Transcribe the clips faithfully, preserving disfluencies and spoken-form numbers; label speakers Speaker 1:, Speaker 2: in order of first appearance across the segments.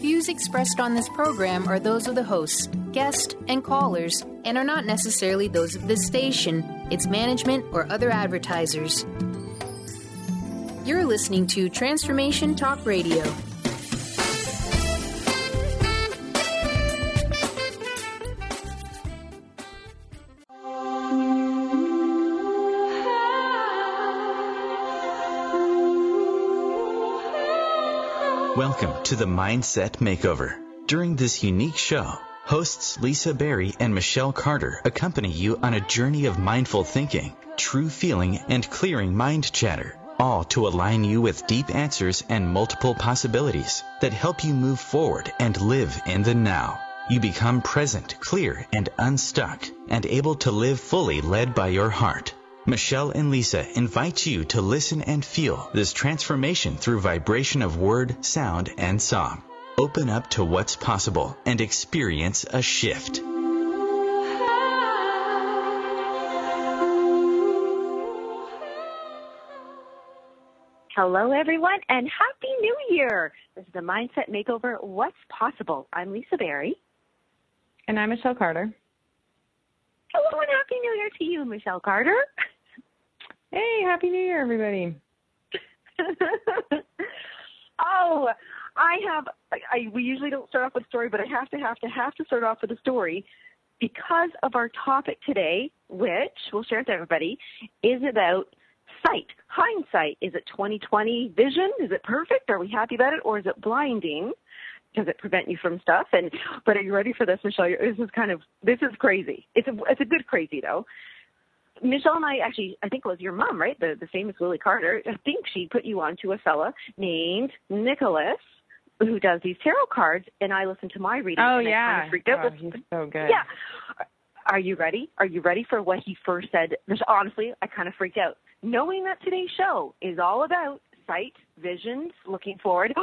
Speaker 1: Views expressed on this program are those of the hosts, guests, and callers, and are not necessarily those of this station, its management, or other advertisers. You're listening to Transformation Talk Radio.
Speaker 2: Welcome to the Mindset Makeover. During this unique show, hosts Lisa Berry and Michelle Carter accompany you on a journey of mindful thinking, true feeling, and clearing mind chatter, all to align you with deep answers and multiple possibilities that help you move forward and live in the now. You become present, clear, and unstuck, and able to live fully led by your heart. Michelle and Lisa invite you to listen and feel this transformation through vibration of word, sound, and song. Open up to what's possible and experience a shift.
Speaker 3: Hello, everyone, and Happy New Year. This is the Mindset Makeover, What's Possible. I'm Lisa Berry.
Speaker 4: And I'm Michelle Carter.
Speaker 3: Hello, and Happy New Year to you, Michelle Carter.
Speaker 4: Hey, Happy New Year, everybody.
Speaker 3: oh, I have, I, we usually don't start off with a story, but I have to, have to, have to start off with a story because of our topic today, which we'll share with everybody, is about sight, hindsight. Is it twenty twenty vision? Is it perfect? Are we happy about it? Or is it blinding? Does it prevent you from stuff? And but are you ready for this, Michelle? This is kind of, this is crazy. It's a, it's a good crazy, though. Michelle and I actually, I think it was your mom, right? The the famous Lily Carter. I think she put you on to a fella named Nicholas who does these tarot cards, and I listened to my reading.
Speaker 4: Oh,
Speaker 3: and
Speaker 4: yeah.
Speaker 3: I kind of freaked out.
Speaker 4: Oh, he's so good.
Speaker 3: Yeah. Are you ready? Are you ready for what he first said? Honestly, I kind of freaked out. Knowing that today's show is all about sight, visions, looking forward.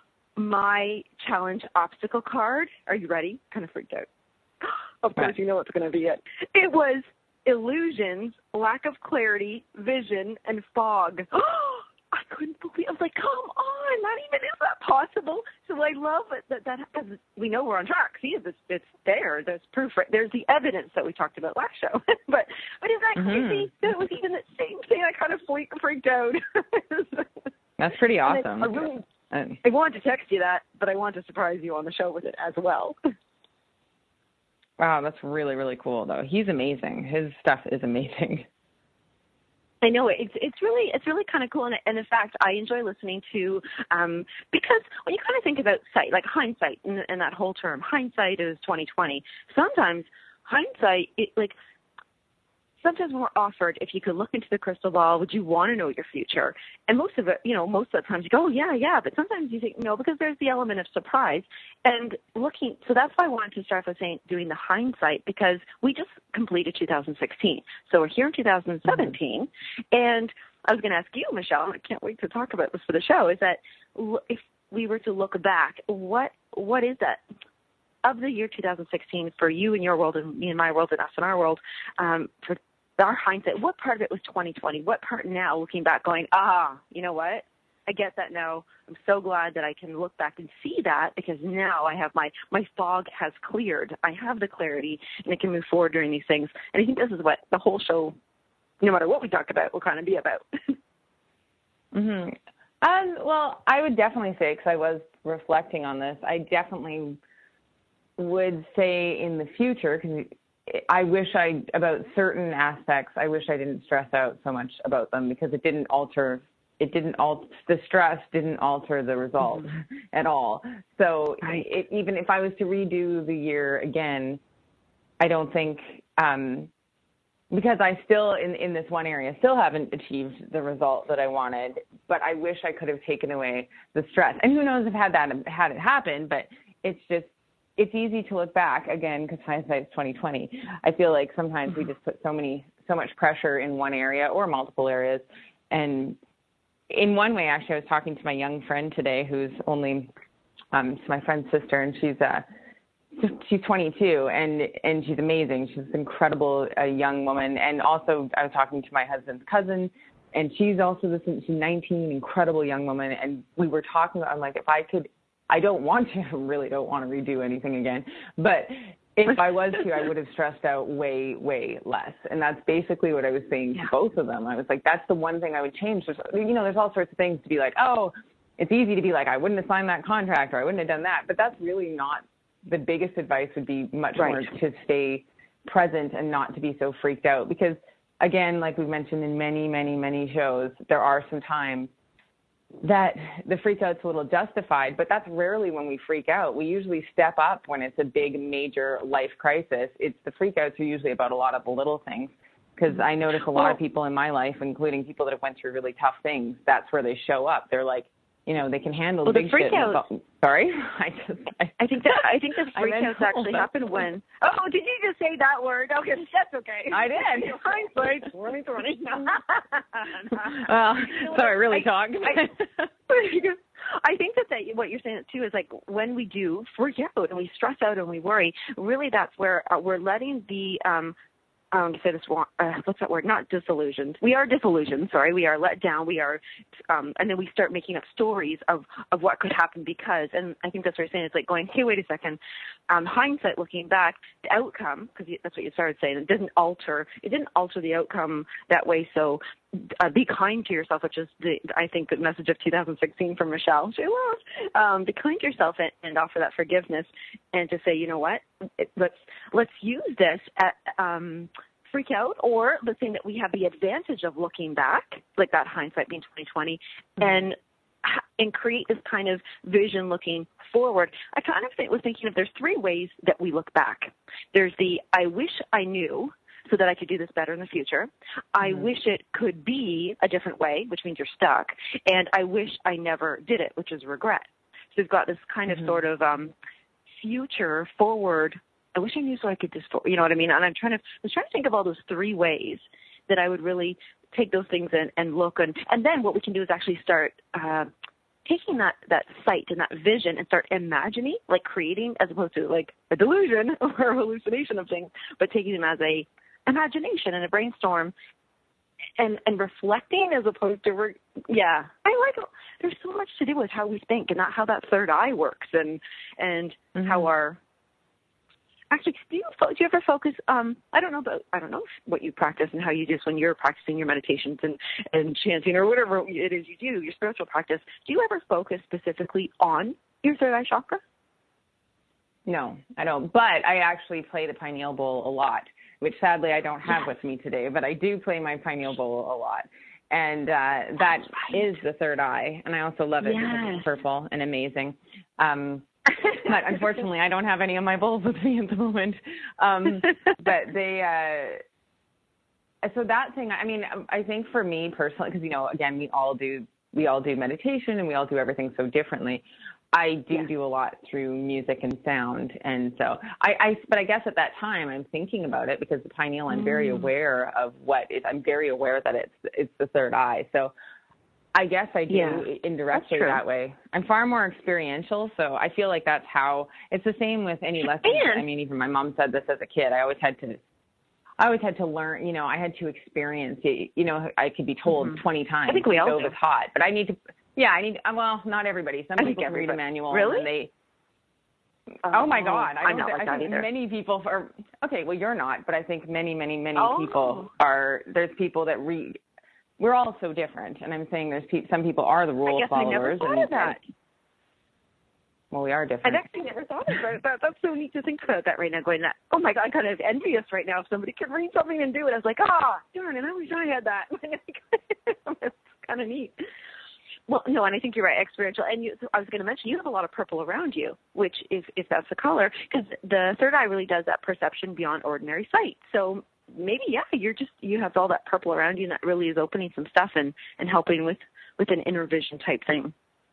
Speaker 3: My challenge obstacle card. Are you ready? Kind of freaked out. Of course, you know what's going to be it. It was illusions, lack of clarity, vision, and fog. I couldn't believe. I was like, come on, not even is that possible? So I love it that that because we know we're on track. See, it's it's there. There's proof. Right? There's the evidence that we talked about last show. but but is that
Speaker 4: mm-hmm.
Speaker 3: crazy? That it was even the same thing. I kind of freaked freaked out.
Speaker 4: That's pretty awesome.
Speaker 3: I, I really, I wanted to text you that, but I wanted to surprise you on the show with it as well.
Speaker 4: Wow, that's really, really cool, though. He's amazing. His stuff is amazing.
Speaker 3: I know it's it's really it's really kind of cool, and, and in fact, I enjoy listening to um, because when you kind of think about sight, like hindsight, and, and that whole term, hindsight is twenty twenty. Sometimes hindsight, it, like sometimes we're offered, if you could look into the crystal ball, would you want to know your future? And most of it, you know, most of the times you go, oh, yeah, yeah. But sometimes you think, no, because there's the element of surprise. And looking, so that's why I wanted to start with saying, doing the hindsight, because we just completed two thousand sixteen. So we're here in two thousand seventeen. Mm-hmm. And I was going to ask you, Michelle, and I can't wait to talk about this for the show, is that if we were to look back, what what is that? Of the year two thousand sixteen for you in your world and me in my world and us in our world, um, for our hindsight, what part of it was twenty twenty? What part now, looking back, going, ah, you know what? I get that now. I'm so glad that I can look back and see that because now I have my, my fog has cleared. I have the clarity and I can move forward during these things. And I think this is what the whole show, no matter what we talk about, will kind of be about.
Speaker 4: mm-hmm. Um, well, I would definitely say, because I was reflecting on this, I definitely would say in the future, because I wish I, about certain aspects, I wish I didn't stress out so much about them because it didn't alter, it didn't alter, the stress didn't alter the result mm-hmm. at all. So right. it, even if I was to redo the year again, I don't think, um, because I still, in, in this one area, still haven't achieved the result that I wanted, but I wish I could have taken away the stress. And who knows if had that, had it happen, but it's just, it's easy to look back again because hindsight's twenty twenty. I feel like sometimes we just put so many, so much pressure in one area or multiple areas. And in one way, actually, I was talking to my young friend today, who's only, um, it's my friend's sister, and she's uh, she's twenty-two, and and she's amazing. She's an incredible uh, young woman. And also, I was talking to my husband's cousin, and she's also this. She's nineteen, incredible young woman. And we were talking about, I'm like, if I could I don't want to, really don't want to redo anything again. But if I was to, I would have stressed out way, way less. And that's basically what I was saying to yeah. both of them. I was like, that's the one thing I would change. There's, you know, there's all sorts of things to be like, oh, it's easy to be like, I wouldn't have signed that contract or I wouldn't have done that. But that's really not, the biggest advice would be much right. more to stay present and not to be so freaked out. Because, again, like we've mentioned in many, many, many shows, there are some times that the freak out's a little justified, but that's rarely when we freak out. We usually step up when it's a big, major life crisis. It's the freak outs are usually about a lot of the little things, because I notice a lot well, of people in my life, including people that have went through really tough things, that's where they show up. They're like, you know, they can handle
Speaker 3: well,
Speaker 4: big
Speaker 3: the freak
Speaker 4: shit.
Speaker 3: Out,
Speaker 4: sorry, I just. I,
Speaker 3: I think that I think the freak outs actually happen when. Oh, did you just say that word? Okay, that's okay.
Speaker 4: I did.
Speaker 3: Hindsight, twenty twenty.
Speaker 4: Well, so I really talk.
Speaker 3: I, I think that, that what you're saying too is like when we do freak out and we stress out and we worry, really that's where uh, we're letting the um, um, to say this, uh, what's that word? Not disillusioned. We are disillusioned. Sorry, we are let down. We are, um, and then we start making up stories of, of what could happen because. And I think that's what you're saying. It's like going, hey, wait a second. Um, hindsight, looking back, the outcome, because that's what you started saying. It didn't alter. It didn't alter the outcome that way. So uh, be kind to yourself, which is the I think the message of two thousand sixteen from Michelle. She loves. Um, be kind to yourself and, and offer that forgiveness, and to say, you know what? It, let's let's use this at. Um, freak out, or the thing that we have the advantage of looking back, like that hindsight being twenty twenty, mm-hmm. and and create this kind of vision looking forward. I kind of think, was thinking of there's three ways that we look back. There's the I wish I knew so that I could do this better in the future. Mm-hmm. I wish it could be a different way, which means you're stuck. And I wish I never did it, which is regret. So we've got this kind of mm-hmm. sort of um, future forward. I wish I knew so I could just, you know what I mean? And I'm trying to, I was trying to think of all those three ways that I would really take those things in and look. And, and then what we can do is actually start uh, taking that, that sight and that vision and start imagining, like creating, as opposed to like a delusion or a hallucination of things, but taking them as a imagination and a brainstorm and, and reflecting as opposed to, re- yeah, I like, there's so much to do with how we think and not how that third eye works and, and mm-hmm. how our, Actually, do you, do you ever focus, um, I don't know about, I don't know what you practice and how you do when you're practicing your meditations and, and chanting or whatever it is you do, your spiritual practice. Do you ever focus specifically on your third eye chakra?
Speaker 4: No, I don't. But I actually play the pineal bowl a lot, which sadly I don't have yes. with me today, but I do play my pineal bowl a lot. And uh, that right. is the third eye. And I also love it yes. because it's purple and amazing. Um But unfortunately, I don't have any of my bowls with me at the moment. Um, but they, uh, so that thing, I mean, I think for me personally, because, you know, again, we all do, we all do meditation and we all do everything so differently. I do yeah. do a lot through music and sound. And so I, I, but I guess at that time I'm thinking about it because the pineal, I'm mm. very aware of what it, I'm very aware that it's, it's the third eye. So I guess I do yeah, indirectly that way. I'm far more experiential, so I feel like that's how it's the same with any lesson. I mean, even my mom said this as a kid. I always had to, I always had to learn. You know, I had to experience it. You know, I could be told mm-hmm. twenty times.
Speaker 3: I think we all
Speaker 4: stove
Speaker 3: do.
Speaker 4: is hot, but I need to. Yeah, I need. Well, not everybody. Some people can read a manual.
Speaker 3: Really?
Speaker 4: And they. Oh, oh my God! I,
Speaker 3: I'm not like
Speaker 4: I
Speaker 3: that
Speaker 4: think
Speaker 3: either.
Speaker 4: Many people are. Okay, well, you're not, but I think many, many, many
Speaker 3: oh.
Speaker 4: people are. There's people that read. We're all so different, and I'm saying there's pe- some people are the rule
Speaker 3: I guess
Speaker 4: followers.
Speaker 3: I never thought
Speaker 4: and,
Speaker 3: of that.
Speaker 4: Well, we are different.
Speaker 3: I actually never thought of that. that. That's so neat to think about that right now. Going, that, oh my God, I'm kind of envious right now. If somebody could read something and do it, I was like, ah, oh, darn it, I wish I had that. It's kind of neat. Well, no, and I think you're right, experiential. And you, I was going to mention, you have a lot of purple around you, which if if that's the color, because the third eye really does that perception beyond ordinary sight. So maybe, yeah, you're just, you have all that purple around you, and that really is opening some stuff and, and helping with, with an inner vision type thing.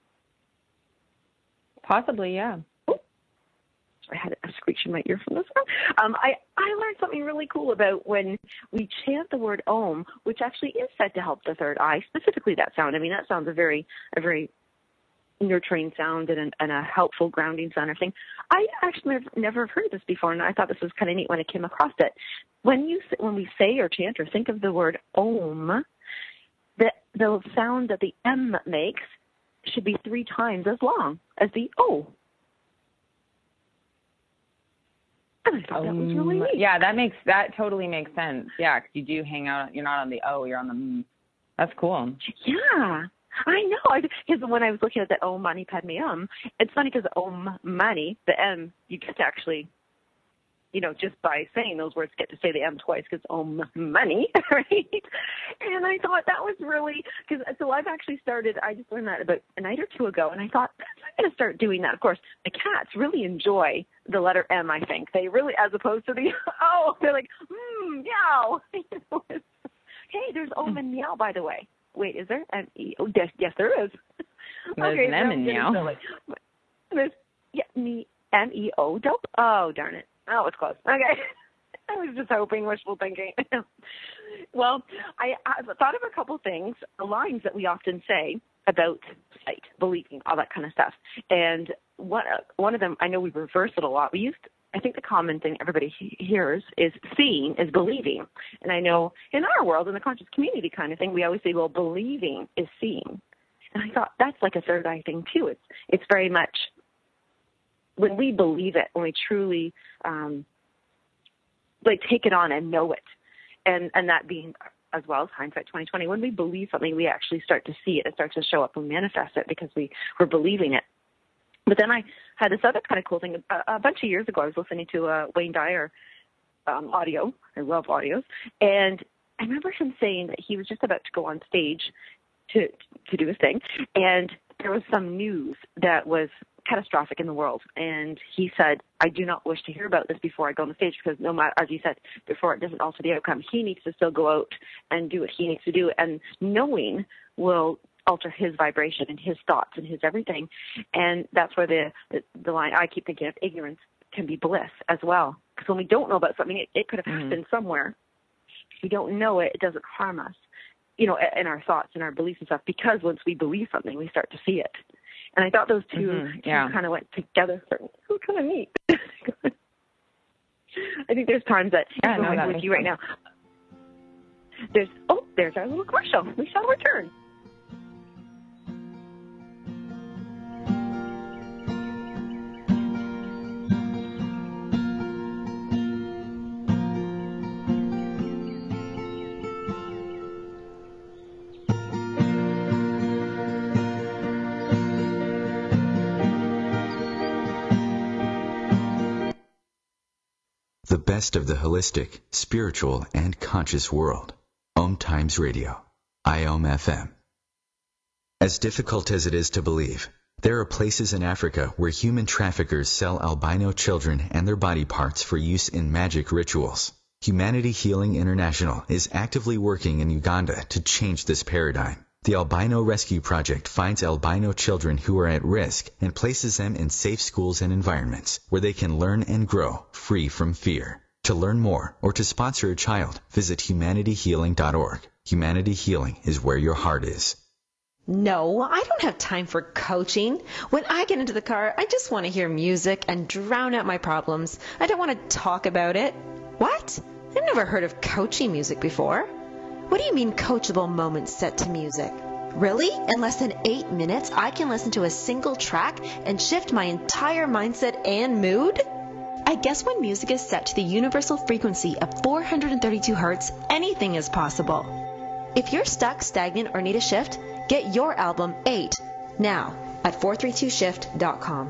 Speaker 4: Possibly, yeah.
Speaker 3: Oh, I had a screech in my ear from this one. Um, I, I learned something really cool about when we chant the word Om, which actually is said to help the third eye, specifically that sound. I mean, that sounds a very, a very nurturing sound and, and a helpful grounding sound or thing. I actually never, never heard this before, and I thought this was kind of neat when I came across it. When you when we say or chant or think of the word Om, the the sound that the M makes should be three times as long as the O. And I thought um, that was really neat.
Speaker 4: Yeah, that makes that totally makes sense. Yeah, because you do hang out. You're not on the O. You're on the M. That's cool.
Speaker 3: Yeah, I know. Because when I was looking at the Om Mani Padme Hum, it's funny because Om Mani, the M, you get to actually, you know, just by saying those words, get to say the M twice because Om Mani, right? And I thought that was really, because so I've actually started, I just learned that about a night or two ago, and I thought, I'm going to start doing that. Of course, the cats really enjoy the letter M, I think. They really, as opposed to the O, they're like, hmm, meow. Hey, there's Om and meow, by the way. Wait, is there? M E O? Yes, yes, there is.
Speaker 4: There's
Speaker 3: okay,
Speaker 4: an M and meow.
Speaker 3: There's, yeah, me, M E O, dope. Oh, darn it. Oh, it's close. Okay. I was just hoping, wishful thinking. Well, I, I've thought of a couple things, lines that we often say about sight, believing, all that kind of stuff. And one, one of them, I know we reverse it a lot. We used, I think the common thing everybody he- hears is seeing is believing. And I know in our world, in the conscious community kind of thing, we always say, well, believing is seeing. And I thought that's like a third eye thing too. It's, it's very much when we believe it, when we truly um, like take it on and know it, and and that being as well as hindsight twenty twenty, when we believe something, we actually start to see it. It starts to show up and manifest it because we we're believing it. But then I had this other kind of cool thing. A, a bunch of years ago, I was listening to a Wayne Dyer um, audio. I love audios, and I remember him saying that he was just about to go on stage to to do his thing, and there was some news that was catastrophic in the world. And he said, I do not wish to hear about this before I go on the stage because no matter, as you said, before it doesn't alter the outcome, he needs to still go out and do what he needs to do. And knowing will alter his vibration and his thoughts and his everything. And that's where the, the, the line I keep thinking of, ignorance can be bliss as well. Because when we don't know about something, it, it could have mm-hmm. happened somewhere. If we don't know it, it doesn't harm us, you know, in our thoughts and our beliefs and stuff, because once we believe something, we start to see it. And I thought those two,
Speaker 4: mm-hmm, yeah.
Speaker 3: two kind of went together. So kind of neat. I think there's times that,
Speaker 4: yeah,
Speaker 3: even
Speaker 4: no,
Speaker 3: with you right now, there's, oh, there's our little commercial. We shall return.
Speaker 2: The best of the holistic, spiritual, and conscious world. Om Times Radio. I O M F M. As difficult as it is to believe, there are places in Africa where human traffickers sell albino children and their body parts for use in magic rituals. Humanity Healing International is actively working in Uganda to change this paradigm. The Albino Rescue Project finds albino children who are at risk and places them in safe schools and environments where they can learn and grow free from fear. To learn more or to sponsor a child, visit humanity healing dot org. Humanity Healing is where your heart is.
Speaker 5: No, I don't have time for coaching. When I get into the car, I just want to hear music and drown out my problems. I don't want to talk about it. What? I've never heard of coaching music before. What do you mean coachable moments set to music? Really? In less than eight minutes, I can listen to a single track and shift my entire mindset and mood? I guess when music is set to the universal frequency of four hundred thirty-two hertz, anything is possible. If you're stuck, stagnant, or need a shift, get your album eight now at four three two shift dot com.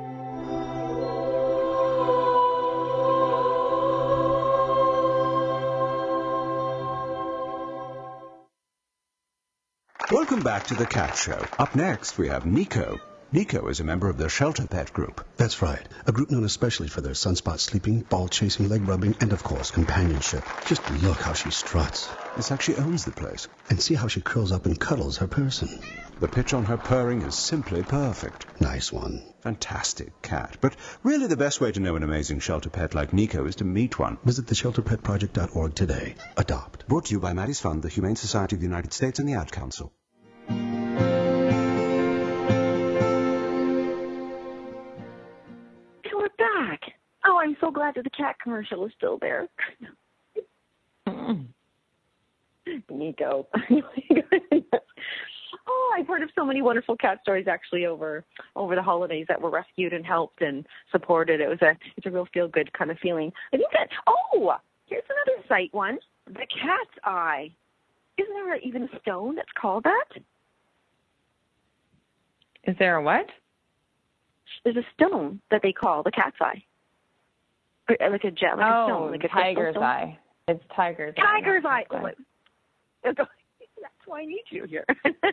Speaker 6: Welcome back to The Cat Show. Up next, we have Nico. Nico is a member of the Shelter Pet Group.
Speaker 7: That's right. A group known especially for their sunspot sleeping, ball chasing, leg rubbing, and of course, companionship. Just look how she struts.
Speaker 6: It's like she owns the place.
Speaker 7: And see how she curls up and cuddles her person.
Speaker 6: The pitch on her purring is simply perfect.
Speaker 7: Nice one.
Speaker 6: Fantastic cat. But really the best way to know an amazing shelter pet like Nico is to meet one.
Speaker 7: Visit the shelter pet project dot org today. Adopt.
Speaker 6: Brought to you by Maddie's Fund, the Humane Society of the United States, and the Ad Council.
Speaker 3: We're back. Oh, I'm so glad that the cat commercial is still there. Nico. Oh, I've heard of so many wonderful cat stories actually over over the holidays that were rescued and helped and supported. It was a it's a real feel good kind of feeling. I think that oh, here's another site one. The cat's eye. Isn't there even a stone that's called that?
Speaker 4: Is there a what?
Speaker 3: There's a stone that they call the cat's eye. Or, like a jet, like
Speaker 4: oh,
Speaker 3: a stone, like a
Speaker 4: tiger's eye. It's tiger's eye.
Speaker 3: Tiger's eye. Oh, that's why I need you here.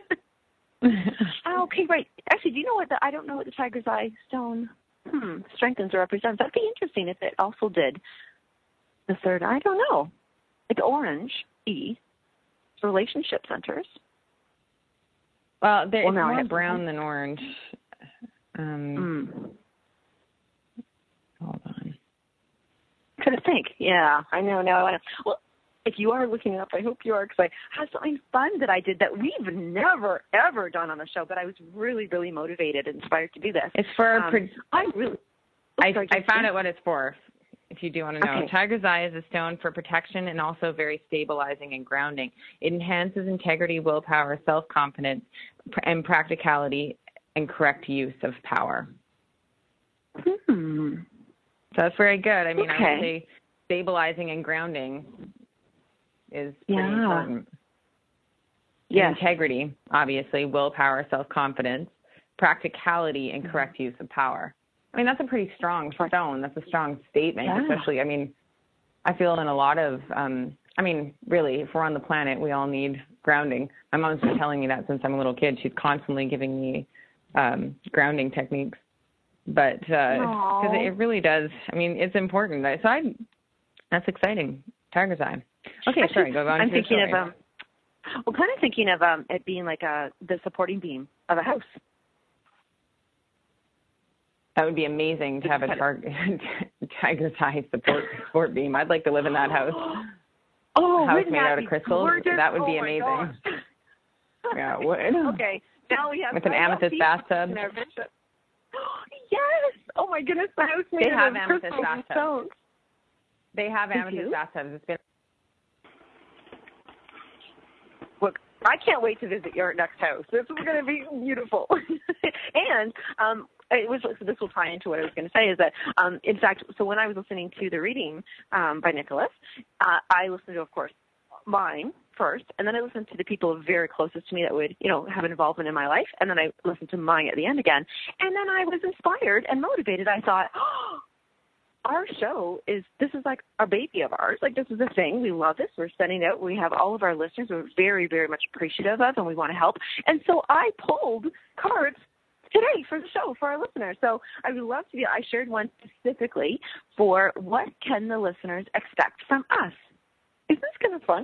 Speaker 3: oh, okay, right. Actually, do you know what the, I don't know what the tiger's eye stone hmm, strengthens or represents. That'd be interesting if it also did the third. I don't know. Like orange, E, relationship centers.
Speaker 4: Well, there,
Speaker 3: well,
Speaker 4: it's more
Speaker 3: have
Speaker 4: brown than orange. Um,
Speaker 3: mm.
Speaker 4: Hold on.
Speaker 3: I'm trying to think. Yeah, I know. Now, I know. Well, if you are looking it up, I hope you are, because I had something fun that I did that we've never, ever done on the show, but I was really, really motivated and inspired to do this.
Speaker 4: It's for...
Speaker 3: Um,
Speaker 4: pre-
Speaker 3: I really...
Speaker 4: Oh, I, I found out what it's for, if you do want to know.
Speaker 3: Okay.
Speaker 4: Tiger's eye is a stone for protection and also very stabilizing and grounding. It enhances integrity, willpower, self-confidence, and practicality, and correct use of power.
Speaker 3: Hmm.
Speaker 4: So that's very good. I mean,
Speaker 3: okay.
Speaker 4: I would say stabilizing and grounding is pretty
Speaker 3: yeah.
Speaker 4: important.
Speaker 3: Yes.
Speaker 4: Integrity, obviously, willpower, self-confidence, practicality, and correct use of power. I mean, that's a pretty strong stone. That's a strong statement,
Speaker 3: yeah.
Speaker 4: especially, I mean, I feel in a lot of, um, I mean, really, if we're on the planet, we all need grounding. My mom's been telling me that since I'm a little kid. She's constantly giving me um, grounding techniques. But because uh, it really does, I mean, it's important. So I, that's exciting. Tiger's eye. Okay,
Speaker 3: Actually,
Speaker 4: sorry, go on
Speaker 3: I'm
Speaker 4: to your
Speaker 3: thinking
Speaker 4: story.
Speaker 3: of, um, well, kind of thinking of um, it being like a, the supporting beam of a house.
Speaker 4: That would be amazing to have a tar- tiger's eye support support beam. I'd like to live in that house.
Speaker 3: Oh,
Speaker 4: a house
Speaker 3: wouldn't
Speaker 4: made
Speaker 3: that
Speaker 4: out
Speaker 3: be
Speaker 4: of crystals.
Speaker 3: gorgeous?
Speaker 4: That would
Speaker 3: oh
Speaker 4: be
Speaker 3: my
Speaker 4: amazing.
Speaker 3: gosh.
Speaker 4: Yeah, it would.
Speaker 3: Okay, now we have
Speaker 4: with an amethyst bathtub.
Speaker 3: Yes. Oh my goodness, the house made
Speaker 4: They have
Speaker 3: of
Speaker 4: amethyst
Speaker 3: crystals and
Speaker 4: bathtubs.
Speaker 3: stones.
Speaker 4: They have
Speaker 3: They
Speaker 4: amethyst
Speaker 3: do?
Speaker 4: bathtubs. It's been.
Speaker 3: Look, I can't wait to visit your next house. This is going to be beautiful. and um, it was so this will tie into what I was going to say is that, um, in fact, so when I was listening to the reading um, by Nicholas, uh, I listened to, of course, mine first, and then I listened to the people very closest to me that would, you know, have an involvement in my life, and then I listened to mine at the end again. And then I was inspired and motivated. I thought, oh, our show is, this is like a baby of ours. Like, this is a thing. We love this. We're sending out. We have all of our listeners we're very, very much appreciative of, and we want to help. And so I pulled cards today for the show for our listeners. So I would love to be, I shared one specifically for what can the listeners expect from us. Isn't this kind of fun?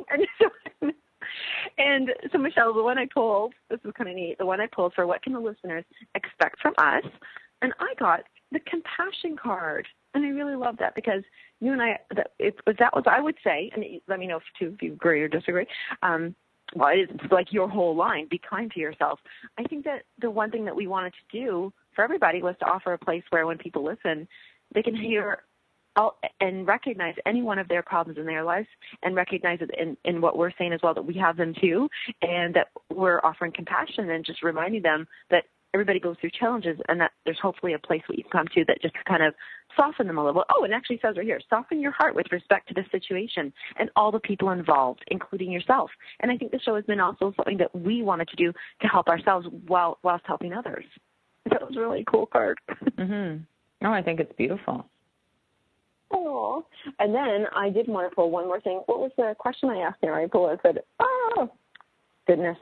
Speaker 3: And so, Michelle, the one I pulled, this is kind of neat, the one I pulled for what can the listeners expect from us, and I got the compassion card. And I really love that because you and I, that, it, that was, I would say, and let me know if, too, if you agree or disagree, um, well, it is like your whole line, be kind to yourself. I think that the one thing that we wanted to do for everybody was to offer a place where when people listen, they can hear all, and recognize any one of their problems in their lives and recognize it in, in what we're saying as well, that we have them too, and that we're offering compassion and just reminding them that everybody goes through challenges and that there's hopefully a place where you can come to that just kind of soften them a little. Oh, it actually says right here, soften your heart with respect to the situation and all the people involved, including yourself. And I think the show has been also something that we wanted to do to help ourselves while whilst helping others. That was a really cool card.
Speaker 4: Mm-hmm. Oh, I think it's beautiful.
Speaker 3: Oh, and then I did want to pull one more thing. What was the question I asked there? I pulled it. I said, oh, goodness.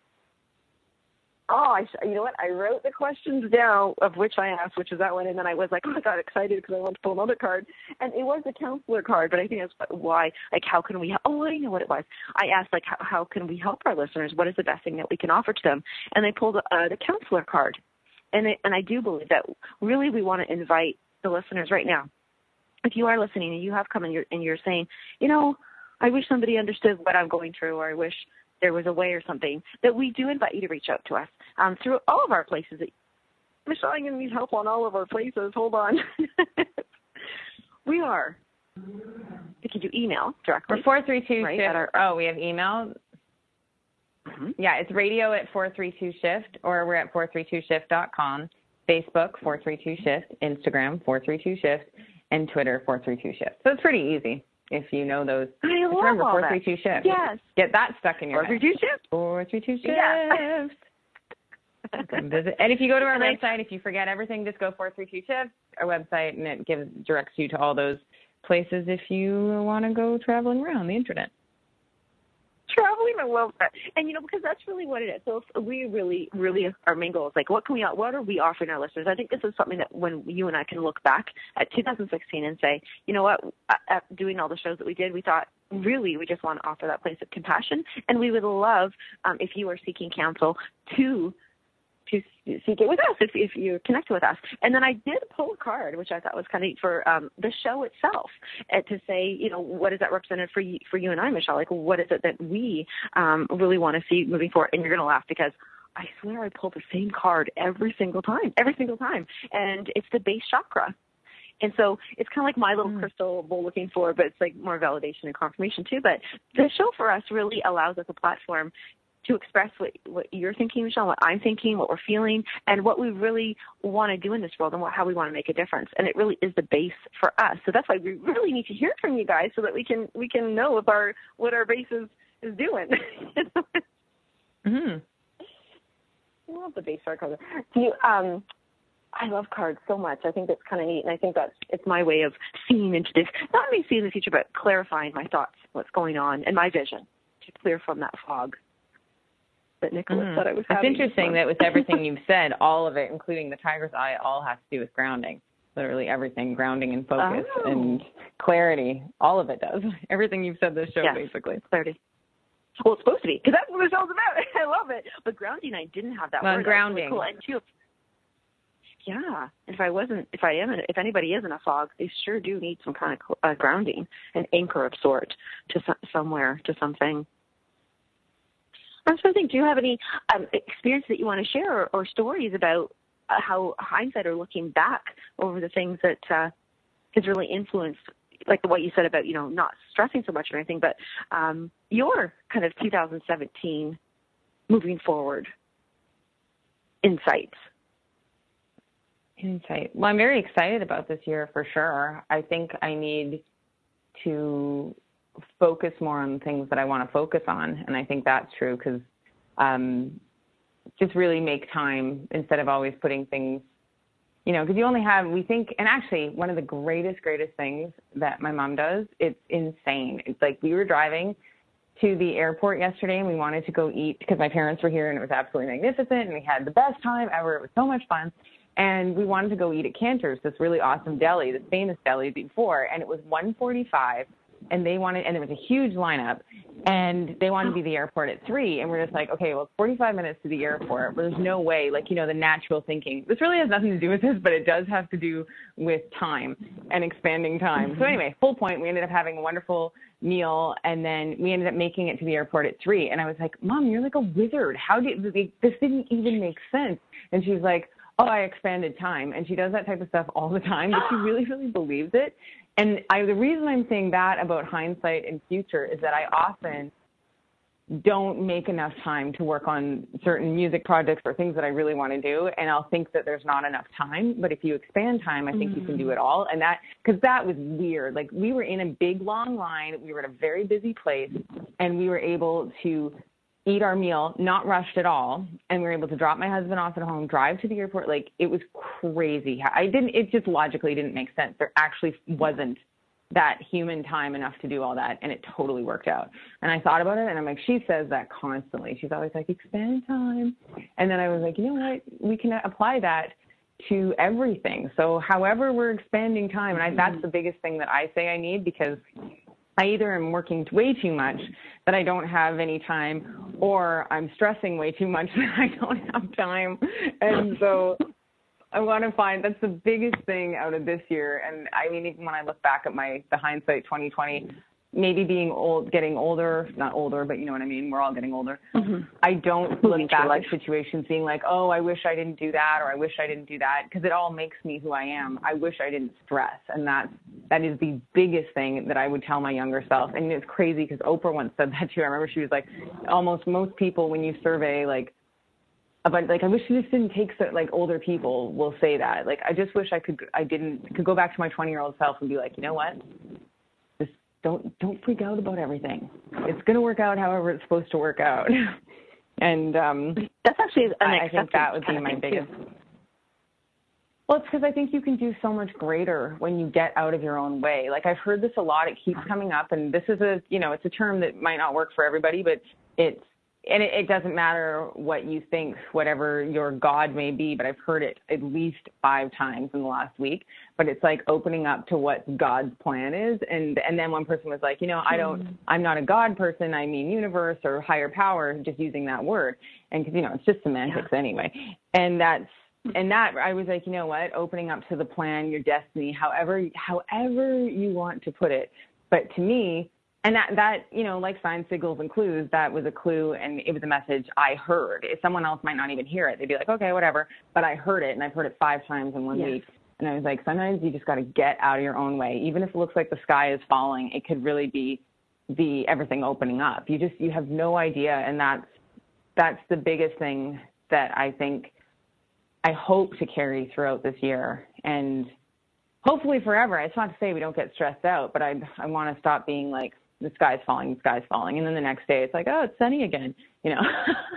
Speaker 3: Oh, I, you know what? I wrote the questions down of which I asked, which is that one, and then I was like, oh, I got excited because I wanted to pull another card. And it was a counselor card, but I think that's why, like, how can we, oh, I know what it was. I asked, like, how, how can we help our listeners? What is the best thing that we can offer to them? And they pulled uh, the counselor card. And, it, and I do believe that really we want to invite the listeners right now. If you are listening and you have come and you're, and you're saying, you know, I wish somebody understood what I'm going through, or I wish there was a way or something, that we do invite you to reach out to us um, through all of our places. Michelle, I'm going to need help on all of our places. Hold on. We are. You can do email directly.
Speaker 4: We're four three two
Speaker 3: right,
Speaker 4: two.
Speaker 3: our,
Speaker 4: oh, we have email? Mm-hmm. Yeah, it's radio at four three two shift, or we're at four three two shift dot com, Facebook four three two shift, Instagram four three two shift, and Twitter four three two shift. So it's pretty easy if you know those.
Speaker 3: I love
Speaker 4: remember
Speaker 3: all
Speaker 4: four
Speaker 3: that.
Speaker 4: three two shift.
Speaker 3: Yes.
Speaker 4: Get that stuck in your
Speaker 3: four three two shift.
Speaker 4: four three two shift.
Speaker 3: Yeah.
Speaker 4: And if you go to our and website, I, if you forget everything, just go four three two shift, our website, and it gives directs you to all those places if you want to go traveling around the internet.
Speaker 3: Traveling, I love that. And, you know, because that's really what it is. So if we really, really, our main goal is like, what can we, what are we offering our listeners? I think this is something that when you and I can look back at two thousand sixteen and say, you know what, at doing all the shows that we did, we thought, really, we just want to offer that place of compassion. And we would love, um, if you are seeking counsel, to to seek it with us if, if you connect with us. And then I did pull a card, which I thought was kind of neat for um, the show itself, uh, to say, you know, what is that represented for you, for you and I, Michelle? Like, what is it that we um, really want to see moving forward? And you're going to laugh because I swear I pull the same card every single time, every single time. And it's the base chakra. And so it's kind of like my little mm. crystal bowl looking for, but it's like more validation and confirmation too. But the show for us really allows us a platform to express what, what you're thinking, Michelle, what I'm thinking, what we're feeling, and what we really want to do in this world and what, how we want to make a difference. And it really is the base for us. So that's why we really need to hear from you guys so that we can we can know if our what our base is, is doing.
Speaker 4: mm-hmm.
Speaker 3: I love the base for our cards. Do you, um, I love cards so much. I think that's kind of neat, and I think that's it's my way of seeing into this, not only seeing the future, but clarifying my thoughts, what's going on, and my vision to clear from that fog that Nicholas mm. said I was
Speaker 4: It's
Speaker 3: having.
Speaker 4: It's interesting that with everything you've said, all of it, including the tiger's eye, all has to do with grounding. Literally everything, grounding and focus
Speaker 3: oh.
Speaker 4: and clarity, all of it does. Everything you've said this show,
Speaker 3: yes.
Speaker 4: basically.
Speaker 3: Clarity. Well, it's supposed to be, because that's what the show's about. I love it. But grounding, I didn't have that
Speaker 4: well,
Speaker 3: word.
Speaker 4: grounding.
Speaker 3: Really cool. And too, yeah. If I wasn't, if I am, in, if anybody is in a fog, they sure do need some kind of uh, grounding, an anchor of sort to some, somewhere, to something. I was thinking, do you have any um, experience that you want to share, or, or stories about uh, how hindsight or looking back over the things that uh, has really influenced, like what you said about, you know, not stressing so much or anything, but um, your kind of two thousand seventeen moving forward insights?
Speaker 4: Insight. Well, I'm very excited about this year for sure. I think I need to focus more on things that I want to focus on. And I think that's true because um, just really make time instead of always putting things, you know, because you only have, we think, and actually one of the greatest, greatest things that my mom does, it's insane. It's like we were driving to the airport yesterday and we wanted to go eat because my parents were here and it was absolutely magnificent and we had the best time ever. It was so much fun. And we wanted to go eat at Cantor's, this really awesome deli, this famous deli before, and it was one forty-five. And they wanted, and there was a huge lineup, and they wanted to be at the airport at three. And we're just like, okay, well, it's forty-five minutes to the airport. But there's no way, like, you know, the natural thinking. This really has nothing to do with this, but it does have to do with time and expanding time. So anyway, full point, we ended up having a wonderful meal, and then we ended up making it to the airport at three. And I was like, Mom, you're like a wizard. How did this didn't even make sense? And she's like, oh, I expanded time. And she does that type of stuff all the time, but she really, really believes it. And I, the reason I'm saying that about hindsight and future is that I often don't make enough time to work on certain music projects or things that I really want to do. And I'll think that there's not enough time. But if you expand time, I think mm-hmm. you can do it all. And that, because that was weird. Like we were in a big, long line. We were at a very busy place and we were able to eat our meal, not rushed at all. And we were able to drop my husband off at home, drive to the airport. Like it was crazy. I didn't, it just logically didn't make sense. There actually wasn't that human time enough to do all that. And it totally worked out. And I thought about it and I'm like, she says that constantly. She's always like, expand time. And then I was like, you know what? We can apply that to everything. So however we're expanding time, and I, that's the biggest thing that I say I need, because I either am working way too much that I don't have any time, or I'm stressing way too much that I don't have time. And so I want to find, that's the biggest thing out of this year. And I mean, even when I look back at my, the hindsight twenty twenty, maybe being old, getting older, not older, but you know what I mean? We're all getting older.
Speaker 3: Mm-hmm.
Speaker 4: I don't look back at situations being like, oh, I wish I didn't do that, or I wish I didn't do that, because it all makes me who I am. I wish I didn't stress. And that's, that is the biggest thing that I would tell my younger self. And it's crazy because Oprah once said that too. I remember she was like, almost most people, when you survey, like, about, like, I wish you just didn't take, so, like, older people will say that. Like, I just wish I could, I didn't, could go back to my twenty-year-old self and be like, you know what? Just don't, don't freak out about everything. It's going to work out however it's supposed to work out. And um,
Speaker 3: that's actually an
Speaker 4: I, I think that would be my biggest. Too. Well, it's because I think you can do so much greater when you get out of your own way. Like, I've heard this a lot. It keeps coming up, and this is a, you know, it's a term that might not work for everybody, but it's, and it, it doesn't matter what you think, whatever your God may be, but I've heard it at least five times in the last week. But it's like opening up to what God's plan is. And and then one person was like, you know, I don't, I'm not a God person. I mean universe or higher power, just using that word. And because, you know, it's just semantics yeah. anyway. And that's, and that, I was like, you know what, opening up to the plan, your destiny, however, however you want to put it. But to me, and that, that, you know, like signs, signals, and clues, that was a clue, and it was a message I heard. If someone else might not even hear it, they'd be like, okay, whatever. But I heard it, and I've heard it five times in one yes. week. And I was like, sometimes you just got to get out of your own way. Even if it looks like the sky is falling, it could really be the everything opening up. You just, you have no idea, and that's, that's the biggest thing that I think I hope to carry throughout this year. And hopefully forever. It's not to say we don't get stressed out, but I, I want to stop being like, the sky's falling, the sky's falling. And then the next day it's like, oh, it's sunny again, you know.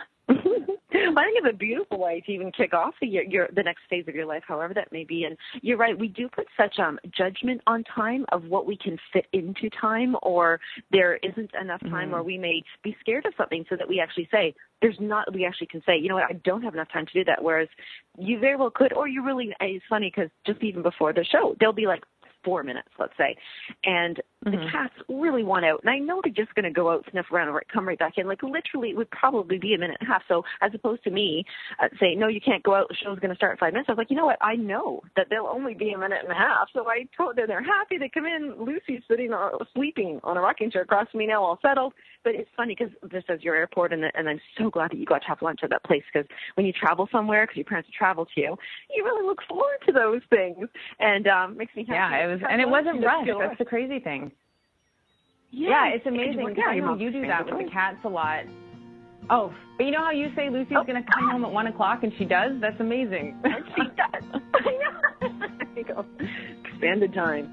Speaker 3: I think it's a beautiful way to even kick off the, your, your, the next phase of your life, however that may be. And you're right, we do put such um, judgment on time of what we can fit into time, or there isn't enough time, mm-hmm. or we may be scared of something so that we actually say, there's not, we actually can say, you know what, I don't have enough time to do that. Whereas you very well could, or you really, it's funny because just even before the show, they'll be like, four minutes, let's say, and mm-hmm. the cats really want out. And I know they're just going to go out, sniff around, and come right back in. Like, literally, it would probably be a minute and a half. So as opposed to me uh, saying, no, you can't go out, the show's going to start in five minutes. I was like, you know what, I know that they'll only be a minute and a half. So I told them they're happy. They come in. Lucy's sitting, uh, sleeping on a rocking chair across from me now, all settled. But it's funny because this is your airport, and, and I'm so glad that you got to have lunch at that place, because when you travel somewhere, because your parents travel to you, you really look forward to those things. And um, makes me happy.
Speaker 4: Yeah, it was, and it wasn't rushed. That's the crazy thing. Yeah, yeah, it's amazing. Yeah, you, know, you do that with the cats a lot. Oh, but you know how you say Lucy's oh. going to come home at one o'clock, and she does? That's amazing.
Speaker 3: She does. I know. There you go. Expanded time.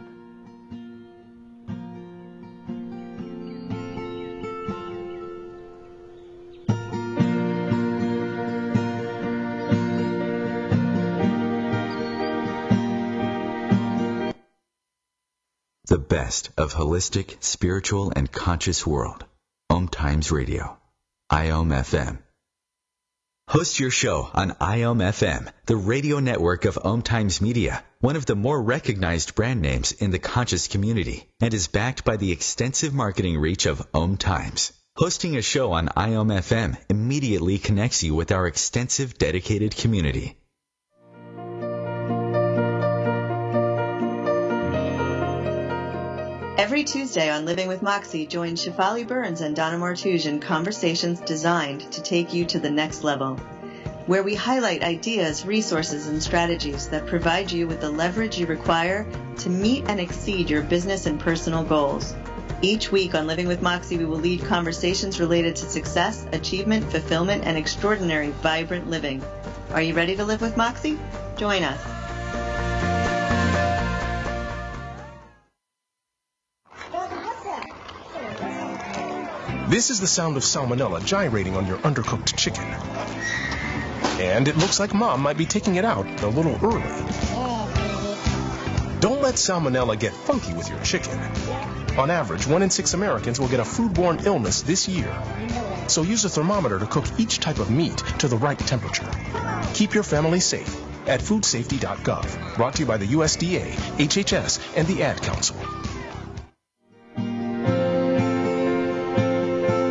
Speaker 2: The best of holistic, spiritual, and conscious world. Om Times Radio. I O M F M. Host your show on I O M F M, the radio network of Om Times Media, one of the more recognized brand names in the conscious community, and is backed by the extensive marketing reach of Om Times. Hosting a show on I O M F M immediately connects you with our extensive dedicated community.
Speaker 8: Every Tuesday on Living with Moxie, join Shefali Burns and Donna Martouge in conversations designed to take you to the next level, where we highlight ideas, resources, and strategies that provide you with the leverage you require to meet and exceed your business and personal goals. Each week on Living with Moxie, we will lead conversations related to success, achievement, fulfillment, and extraordinary, vibrant living. Are you ready to live with Moxie? Join us.
Speaker 9: This is the sound of salmonella gyrating on your undercooked chicken. And it looks like Mom might be taking it out a little early. Don't let salmonella get funky with your chicken. On average, one in six Americans will get a foodborne illness this year. So use a thermometer to cook each type of meat to the right temperature. Keep your family safe at food safety dot gov. Brought to you by the U S D A, H H S, and the Ad Council.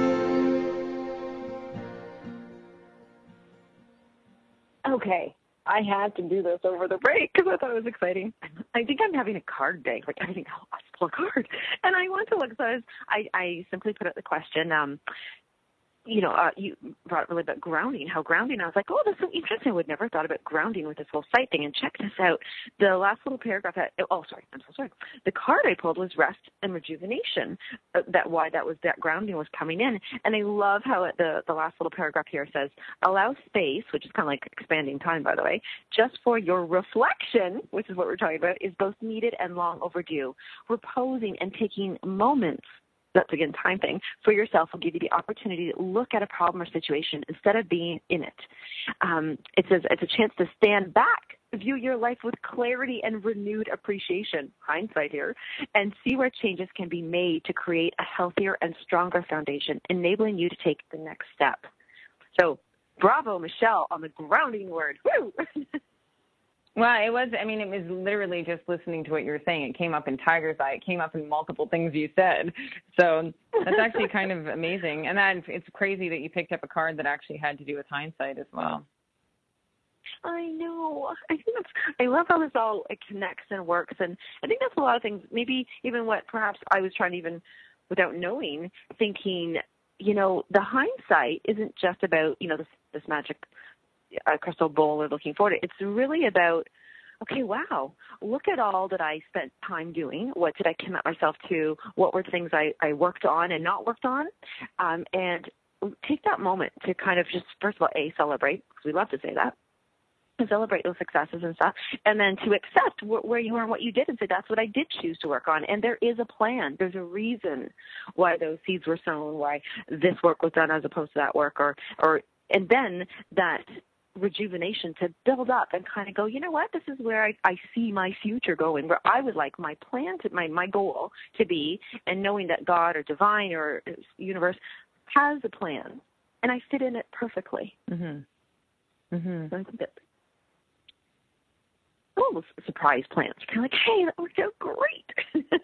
Speaker 4: Okay, I
Speaker 3: I had to do this over the break because I thought it was exciting. I think I'm having a card day. Like, I think, oh, I'll pull a card. And I went to look, so I, was, I, I simply put out the question, um, you know, uh, you brought up really about grounding, how grounding, I was like, oh, that's so interesting. I would never thought about grounding with this whole site thing. And check this out. The last little paragraph, that, oh, sorry, I'm so sorry. The card I pulled was rest and rejuvenation, uh, that why that was, that grounding was coming in. And I love how it, the, the last little paragraph here says, allow space, which is kind of like expanding time, by the way, just for your reflection, which is what we're talking about, is both needed and long overdue. Reposing and taking moments, that's again time thing, for yourself will give you the opportunity to look at a problem or situation instead of being in it. Um, it says it's a chance to stand back, view your life with clarity and renewed appreciation, hindsight here, and see where changes can be made to create a healthier and stronger foundation, enabling you to take the next step. So bravo, Michelle, on the grounding word. Woo!
Speaker 4: Well, it was, I mean, it was literally just listening to what you were saying. It came up in Tiger's Eye. It came up in multiple things you said. So that's actually kind of amazing. And then it's crazy that you picked up a card that actually had to do with hindsight as well.
Speaker 3: I know. I think that's, I love how this all it connects and works. And I think that's a lot of things, maybe even what perhaps I was trying to even, without knowing, thinking, you know, the hindsight isn't just about, you know, this, this magic a crystal bowl or looking forward. It's really about, okay, wow, look at all that I spent time doing. What did I commit myself to? What were things I, I worked on and not worked on? Um, and take that moment to kind of just, first of all, A, celebrate, because we love to say that, and celebrate those successes and stuff, and then to accept wh- where you are and what you did and say, that's what I did choose to work on. And there is a plan. There's a reason why those seeds were sown, why this work was done as opposed to that work, or, or and then that rejuvenation to build up and kind of go, you know what, this is where I, I see my future going, where I would like my plan to, my, my goal to be, and knowing that God or divine or universe has a plan, and I fit in it perfectly. Mm-hmm. Mm-hmm. So I think that all those surprise plans are kind of like, hey, that worked out great.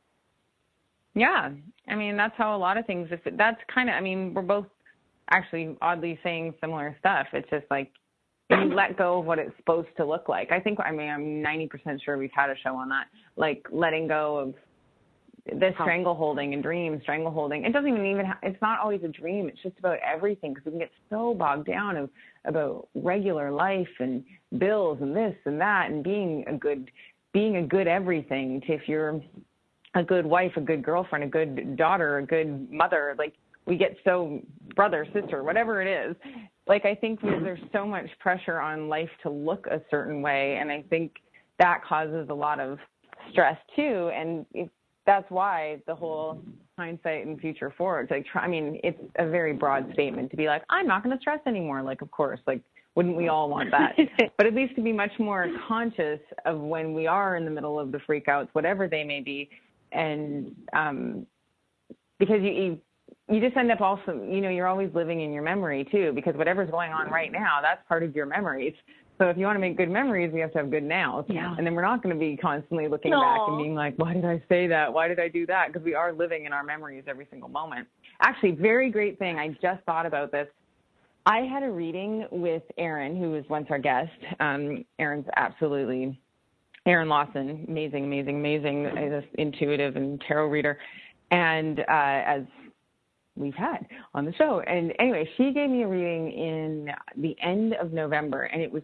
Speaker 4: Yeah. I mean, that's how a lot of things, if it, that's kind of, I mean, we're both actually oddly saying similar stuff. It's just like, you let go of what it's supposed to look like. I think, I mean, I'm ninety percent sure we've had a show on that, like letting go of the strangleholding and dreams, strangleholding. It doesn't even even, ha- it's not always a dream. It's just about everything, because we can get so bogged down of, about regular life and bills and this and that, and being a good, being a good everything. To if you're a good wife, a good girlfriend, a good daughter, a good mother, like we get so, brother, sister, whatever it is. Like, I think there's so much pressure on life to look a certain way, and I think that causes a lot of stress too. And it, that's why the whole hindsight and future forward, like, try, I mean, it's a very broad statement to be like, I'm not going to stress anymore. Like, of course, like, wouldn't we all want that? But at least to be much more conscious of when we are in the middle of the freakouts, whatever they may be. And um, because you, you you just end up also, you know, you're always living in your memory too, because whatever's going on right now, that's part of your memories. So if you want to make good memories, we have to have good nows.
Speaker 3: Yeah.
Speaker 4: And then we're not going to be constantly looking
Speaker 3: no.
Speaker 4: back and being like, why did I say that? Why did I do that? Because we are living in our memories every single moment. Actually, very great thing. I just thought about this. I had a reading with Erin, who was once our guest. Um, Erin's absolutely, Erin Lawson, amazing, amazing, amazing, uh, intuitive and tarot reader. And uh, as we've had on the show. And anyway, she gave me a reading in the end of November, and it was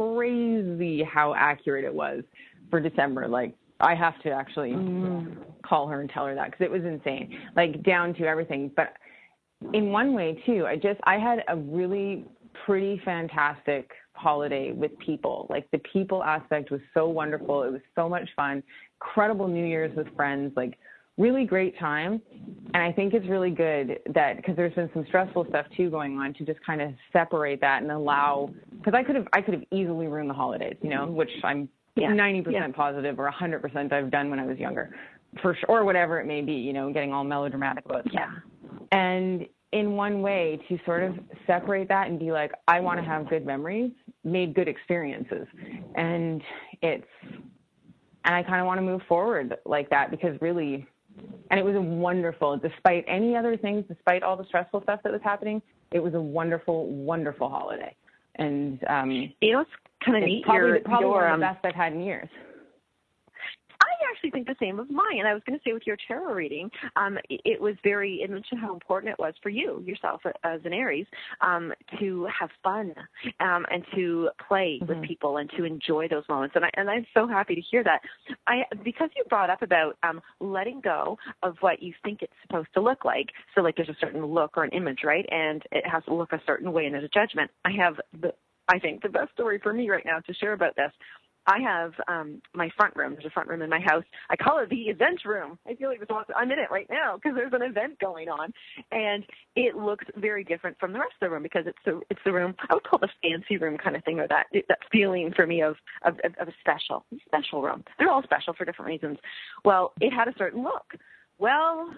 Speaker 4: crazy how accurate it was for December. Like, I have to actually mm. call her and tell her that, because it was insane, like down to everything. But in one way too, I just, I had a really pretty fantastic holiday with people. Like, the people aspect was so wonderful. It was so much fun. Incredible New Year's with friends, like really great time. And I think it's really good that, because there's been some stressful stuff too going on, to just kind of separate that and allow, because I could have, I could have easily ruined the holidays, you know, which I'm yeah. ninety percent yeah. positive or one hundred percent I've done when I was younger, for sure, or whatever it may be, you know, getting all melodramatic about stuff. Yeah. And in one way, to sort of separate that and be like, I want to have good memories, made good experiences. And it's, and I kind of want to move forward like that, because really, and it was a wonderful, despite any other things, despite all the stressful stuff that was happening, it was a wonderful, wonderful holiday. And um,
Speaker 3: you know, it's kind of neat.
Speaker 4: Probably,
Speaker 3: your,
Speaker 4: probably
Speaker 3: your,
Speaker 4: one of
Speaker 3: um,
Speaker 4: the best I've had in years.
Speaker 3: I actually think the same of mine. And I was going to say with your tarot reading, um, it, it was very, it mentioned how important it was for you, yourself as an Aries, um, to have fun um, and to play mm-hmm. with people and to enjoy those moments. And, I, and I'm so happy to hear that. I Because you brought up about um, letting go of what you think it's supposed to look like. So like there's a certain look or an image, right? And it has to look a certain way and there's a judgment. I have, the, I think, the best story for me right now to share about this. I have um, my front room. There's a front room in my house. I call it the event room. I feel like it's awesome. I'm in it right now because there's an event going on, and it looks very different from the rest of the room because it's the it's the room I would call it a fancy room kind of thing, or that that feeling for me of of, of a special special room. They're all special for different reasons. Well, it had a certain look. Well,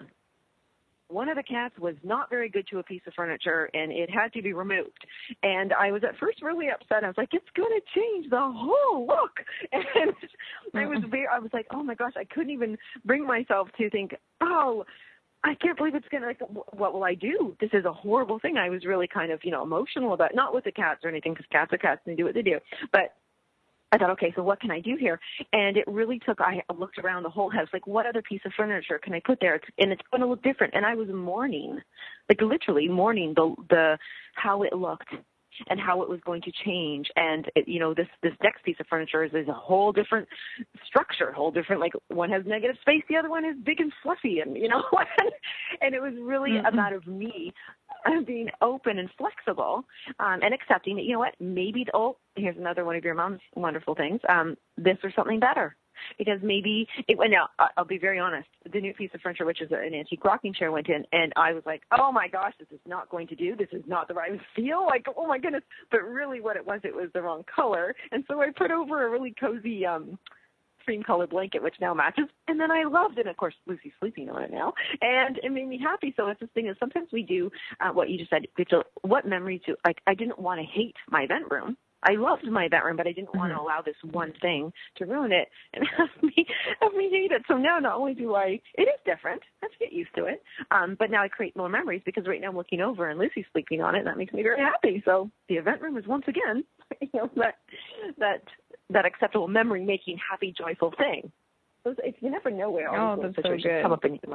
Speaker 3: one of the cats was not very good to a piece of furniture, and it had to be removed. And I was at first really upset. I was like, it's going to change the whole look. And I was very, I was like, oh my gosh, I couldn't even bring myself to think, oh, I can't believe it's going to, like, what will I do? This is a horrible thing. I was really kind of, you know, emotional about, not with the cats or anything, because cats are cats and they do what they do. But I thought, okay, so what can I do here? And it really took, I looked around the whole house, like what other piece of furniture can I put there? And it's going to look different. And I was mourning, like literally mourning the, the, how it looked and how it was going to change. And, it, you know, this, this next piece of furniture is, is a whole different structure, whole different, like one has negative space, the other one is big and fluffy. And, you know, and it was really mm-hmm. a matter of me being open and flexible um, and accepting that, you know what, maybe, the, oh, here's another one of your mom's wonderful things, um, this or something better. Because maybe, it, now, I'll be very honest, the new piece of furniture, which is an antique rocking chair, went in, and I was like, oh my gosh, this is not going to do, this is not the right feel, like, oh my goodness. But really what it was, it was the wrong color. And so I put over a really cozy um, cream color blanket, which now matches. And then I loved it. And of course, Lucy's sleeping on it now. And it made me happy. So it's this thing is sometimes we do uh, what you just said, Rachel, what memories do, like, I didn't want to hate my event room. I loved my event room, but I didn't mm-hmm. want to allow this one thing to ruin it and have me, have me hate it. So now not only do I, it is different. I have to get used to it. Um, but now I create more memories because right now I'm looking over and Lucy's sleeping on it, and that makes me very happy. So the event room is once again, you know, that, that, that acceptable memory making happy, joyful thing. So it's, you never know where all
Speaker 4: oh,
Speaker 3: these
Speaker 4: that's
Speaker 3: situations
Speaker 4: so good.
Speaker 3: come up in your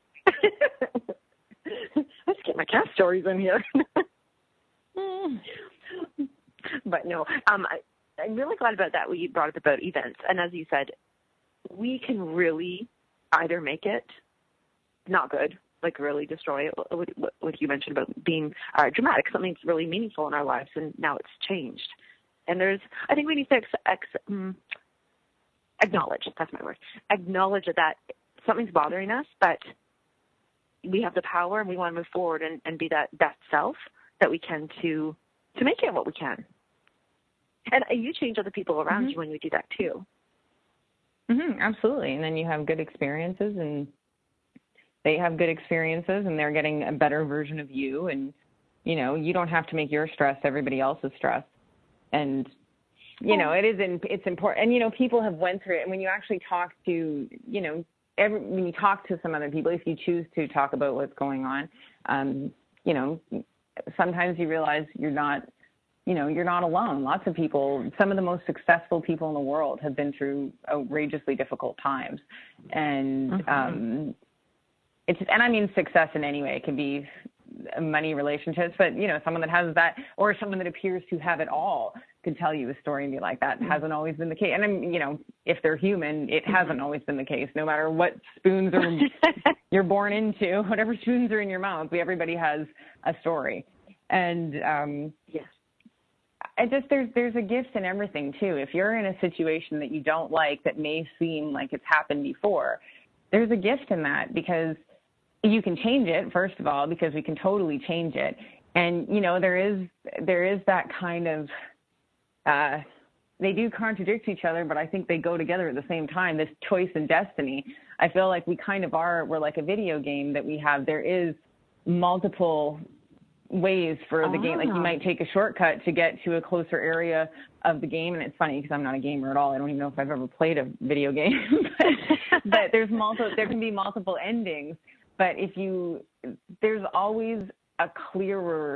Speaker 3: life. Let's get my cat stories in here. mm. But no, um, I, I'm really glad about that. You brought up about events. And as you said, we can really either make it not good, like really destroy it, what, what you mentioned about being uh, dramatic, something that's really meaningful in our lives, and now it's changed. And there's, I think we need to ex, ex, um, acknowledge, that's my word, acknowledge that something's bothering us, but we have the power and we want to move forward and, and be that best self that we can to to make it what we can. And you change other people around mm-hmm. you when you do that too.
Speaker 4: Mm-hmm, absolutely. And then you have good experiences and they have good experiences and they're getting a better version of you. And, you know, you don't have to make your stress everybody else's stress. And, you know, it is, in, it's important. And, you know, people have went through it. And when you actually talk to, you know, every, when you talk to some other people, if you choose to talk about what's going on, um, you know, sometimes you realize you're not, you know, you're not alone. Lots of people, some of the most successful people in the world have been through outrageously difficult times. And mm-hmm. um, it's, and I mean success in any way. It can be money, relationships, but, you know, someone that has that, or someone that appears to have it all could tell you a story and be like, that mm-hmm. hasn't always been the case. And, I'm, you know, if they're human, it mm-hmm. hasn't always been the case. No matter what spoons are you're born into, whatever spoons are in your mouth, everybody has a story. And, um,
Speaker 3: yes.
Speaker 4: I just, there's, there's a gift in everything too. If you're in a situation that you don't like, that may seem like it's happened before, there's a gift in that because you can change it, first of all, because we can totally change it. And, you know, there is, there is that kind of, uh, they do contradict each other, but I think they go together at the same time, this choice and destiny. I feel like we kind of are, we're like a video game that we have. There is multiple ways for the oh. game. Like you might take a shortcut to get to a closer area of the game. And it's funny because I'm not a gamer at all. I don't even know if I've ever played a video game, but, but there's multiple, there can be multiple endings. But if you, there's always a clearer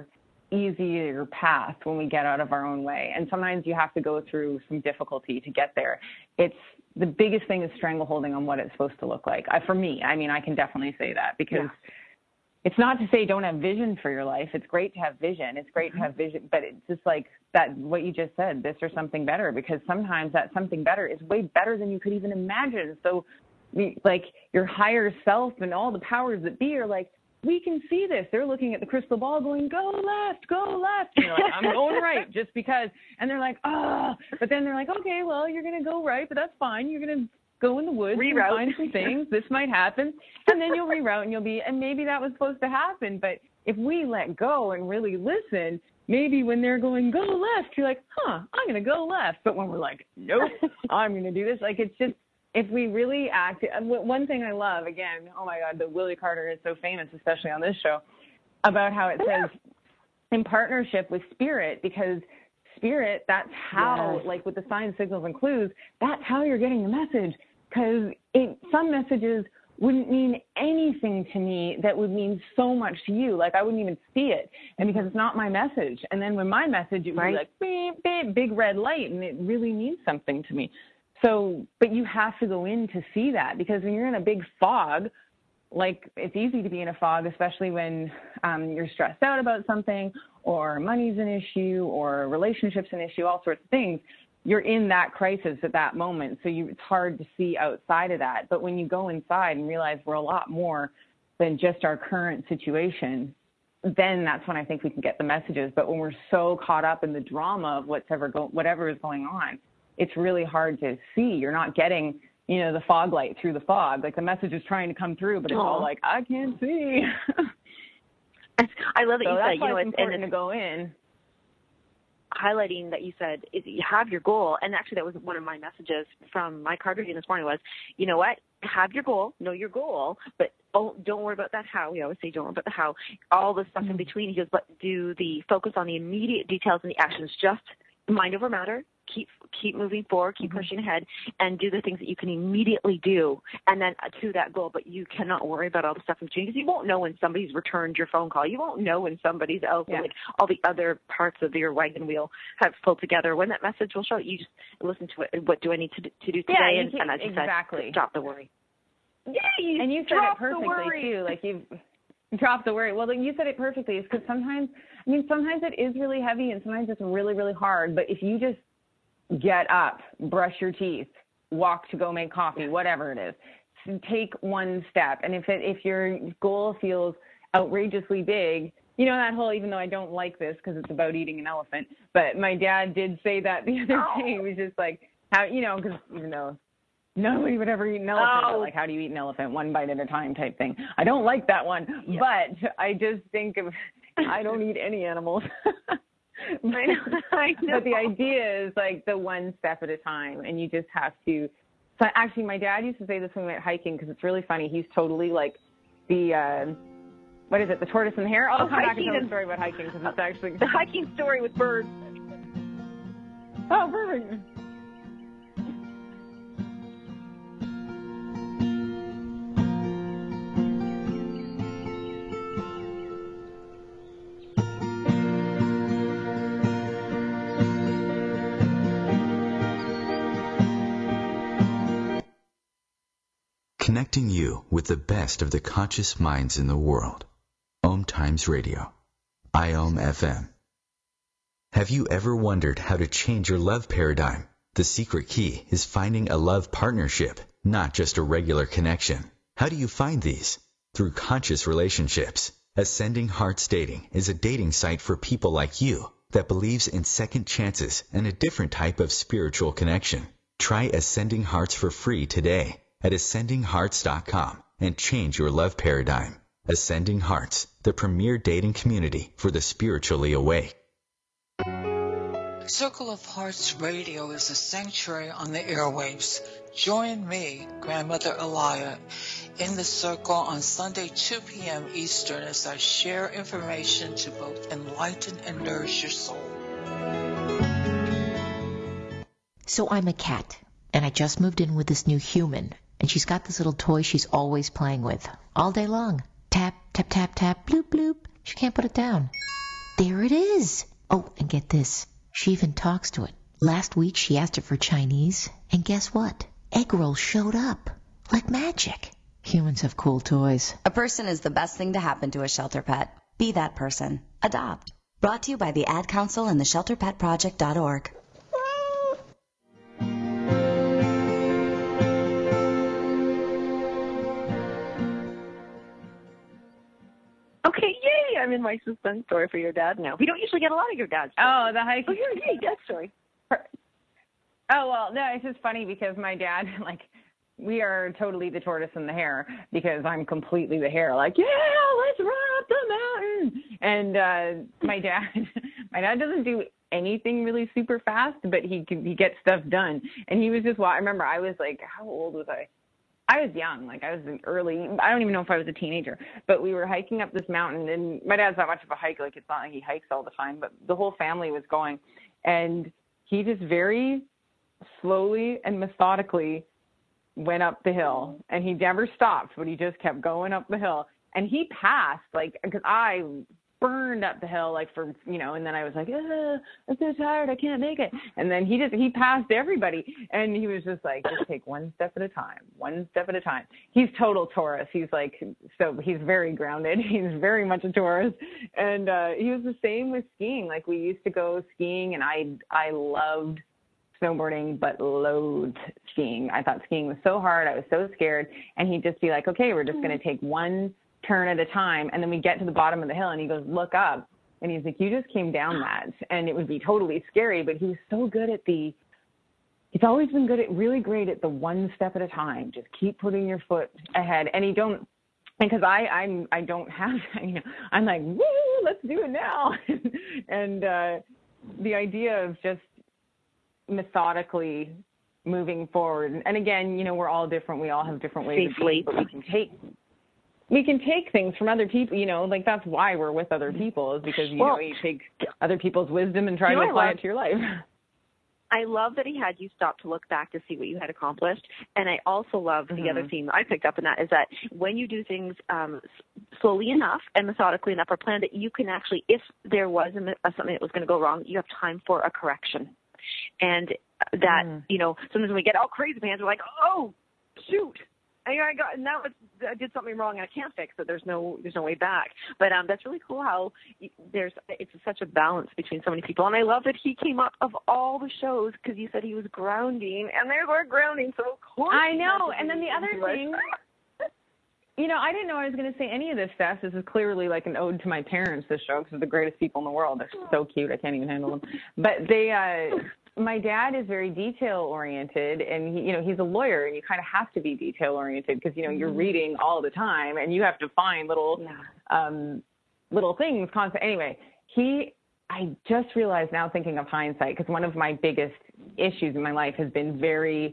Speaker 4: easier path when we get out of our own way. And sometimes you have to go through some difficulty to get there. It's the biggest thing is strangleholding on what it's supposed to look like. I, for me, I mean, I can definitely say that because yeah. It's not to say don't have vision for your life. It's great to have vision. It's great to have vision, but it's just like that, what you just said, this or something better, because sometimes that something better is way better than you could even imagine. So like your higher self and all the powers that be are like, we can see this. They're looking at the crystal ball going, go left, go left. And you're like, I'm going right just because. And they're like, ah, oh. But then they're like, okay, well, you're going to go right, but that's fine. You're going to go in the woods reroute. And find some things. This might happen. And then you'll reroute and you'll be, and maybe that was supposed to happen. But if we let go and really listen, maybe when they're going, go left, you're like, huh, I'm going to go left. But when we're like, nope, I'm going to do this. Like, it's just, if we really act, one thing I love, again, oh my God, the Willie Carter is so famous, especially on this show, about how it says in partnership with spirit, because spirit, that's how, yes. like with the signs, signals, and clues, that's how you're getting the message. Because some messages wouldn't mean anything to me that would mean so much to you. Like I wouldn't even see it. And because it's not my message. And then when my message, it would right. be like, beep, beep, big red light. And it really means something to me. So, but you have to go in to see that, because when you're in a big fog, like it's easy to be in a fog, especially when um, you're stressed out about something, or money's an issue, or relationship's an issue, all sorts of things. You're in that crisis at that moment. So you, it's hard to see outside of that. But when you go inside and realize we're a lot more than just our current situation, then that's when I think we can get the messages. But when we're so caught up in the drama of whatever, go, whatever is going on, it's really hard to see. You're not getting, you know, the fog light through the fog. Like the message is trying to come through, but it's Aww. all like, I can't see.
Speaker 3: I love that
Speaker 4: so
Speaker 3: you
Speaker 4: that's
Speaker 3: said,
Speaker 4: why
Speaker 3: you know,
Speaker 4: it's
Speaker 3: it's
Speaker 4: important
Speaker 3: and
Speaker 4: to
Speaker 3: it's,
Speaker 4: go in.
Speaker 3: Highlighting that you said is you have your goal, and actually that was one of my messages from my card reading this morning was, you know what, have your goal, know your goal, but oh, don't worry about that how. We always say don't worry about the how. All the stuff mm-hmm. in between, he goes, but do the focus on the immediate details and the actions, just mind over matter. Keep keep moving forward, keep mm-hmm. pushing ahead, and do the things that you can immediately do, and then to that goal. But you cannot worry about all the stuff in between, because you won't know when somebody's returned your phone call. You won't know when somebody's else, yeah. like all the other parts of your wagon wheel have pulled together. When that message will show, you just listen to it. What do I need to do, to do today?
Speaker 4: Yeah,
Speaker 3: and, and as you
Speaker 4: exactly.
Speaker 3: said, drop the worry. Yeah, you
Speaker 4: and you said it perfectly too. Like you've dropped the worry. Well, you said it perfectly. It's because sometimes, I mean, sometimes it is really heavy, and sometimes it's really, really hard. But if you just get up, brush your teeth, walk to go make coffee, whatever it is, take one step. And if it, if your goal feels outrageously big, you know, that whole, even though I don't like this because it's about eating an elephant, but my dad did say that the other oh. day. He was just like, how, you know, because even though nobody would ever eat an elephant, oh. but like, how do you eat an elephant? One bite at a time type thing. I don't like that one, yeah. but I just think of, I don't eat any animals. I know, I know. But the idea is like the one step at a time, and you just have to. So actually, my dad used to say this when we went hiking, because it's really funny. He's totally like the uh, what is it? The tortoise and the hare. I'll oh, come back and tell a story about hiking, because it's actually
Speaker 3: the hiking story with birds.
Speaker 4: Oh, perfect.
Speaker 2: Connecting you with the best of the conscious minds in the world. Om Times Radio. I O M F M. Have you ever wondered how to change your love paradigm? The secret key is finding a love partnership, not just a regular connection. How do you find these? Through conscious relationships. Ascending Hearts Dating is a dating site for people like you that believes in second chances and a different type of spiritual connection. Try Ascending Hearts for free today at ascending hearts dot com and change your love paradigm. Ascending Hearts, the premier dating community for the spiritually awake.
Speaker 10: Circle of Hearts Radio is a sanctuary on the airwaves. Join me, Grandmother Elia, in the circle on Sunday, two p.m. Eastern, as I share information to both enlighten and nourish your soul.
Speaker 11: So I'm a cat, and I just moved in with this new human. And she's got this little toy she's always playing with, all day long. Tap, tap, tap, tap, bloop, bloop. She can't put it down. there it is. Oh, and get this. She even talks to it. Last week she asked it for Chinese, and guess what? Egg rolls showed up. Like magic. Humans have cool toys.
Speaker 12: A person is the best thing to happen to a shelter pet. Be that person. Adopt. Brought to you by the Ad Council and the shelter pet project dot org.
Speaker 3: Okay, yay! I'm in my suspense story for your dad now. We don't usually get a lot of your dad's stories.
Speaker 4: Oh, the hiking.
Speaker 3: Oh, yay, yay, dad story.
Speaker 4: Oh, well, no, it's just funny because my dad, like, we are totally the tortoise and the hare because I'm completely the hare. Like, yeah, let's run up the mountain. And uh, my dad, my dad doesn't do anything really super fast, but he can, he gets stuff done. And he was just, well, I remember I was like, how old was I? I was young, like I was in early, I don't even know if I was a teenager, but we were hiking up this mountain, and my dad's not much of a hiker, like it's not like he hikes all the time, but the whole family was going, and he just very slowly and methodically went up the hill, and he never stopped, but he just kept going up the hill, and he passed, like, because I burned up the hill, like for, you know, and then I was like, ah, I'm so tired, I can't make it. And then he just, he passed everybody. And he was just like, just take one step at a time, one step at a time. He's total Taurus. He's like, so he's very grounded. He's very much a Taurus. And uh, he was the same with skiing. Like we used to go skiing, and I, I loved snowboarding, but loathed skiing. I thought skiing was so hard. I was so scared. And he'd just be like, okay, we're just going to take one turn at a time, and then we get to the bottom of the hill, and he goes, look up, and he's like, you just came down that, and it would be totally scary, but he was so good at the, he's always been good at, really great at the one step at a time, just keep putting your foot ahead, and he don't, because I, I'm, I don't have, you know, I'm like, woo, let's do it now, and uh, the idea of just methodically moving forward, and again, you know, we're all different, we all have different ways
Speaker 3: Safely.
Speaker 4: of being, but we can take We can take things from other people, you know, like that's why we're with other people, is because, you
Speaker 3: well,
Speaker 4: know, you take other people's wisdom and try
Speaker 3: you know
Speaker 4: to apply
Speaker 3: love,
Speaker 4: it to your life.
Speaker 3: I love that he had you stop to look back to see what you had accomplished. And I also love mm-hmm. the other theme I picked up in that is that when you do things um, slowly enough and methodically enough or planned, that you can actually, if there was a, something that was going to go wrong, you have time for a correction. And that, mm. you know, sometimes when we get all crazy pants, we're like, oh, shoot. I got now. I did something wrong, and I can't fix it. There's no, there's no way back. But um, that's really cool how there's it's such a balance between so many people. And I love that he came up of all the shows because you said he was grounding, and they were grounding. So of course
Speaker 4: I know. And then the other thing, you know, I didn't know I was going to say any of this stuff. This is clearly like an ode to my parents. This show, because they're the greatest people in the world. They're so cute. I can't even handle them. But they. Uh, My dad is very detail-oriented, and he, you know, he's a lawyer, and you kind of have to be detail-oriented because, you know, you're reading all the time, and you have to find little, yeah. um, little things constantly. Anyway, he, I just realized now, thinking of hindsight, because one of my biggest issues in my life has been very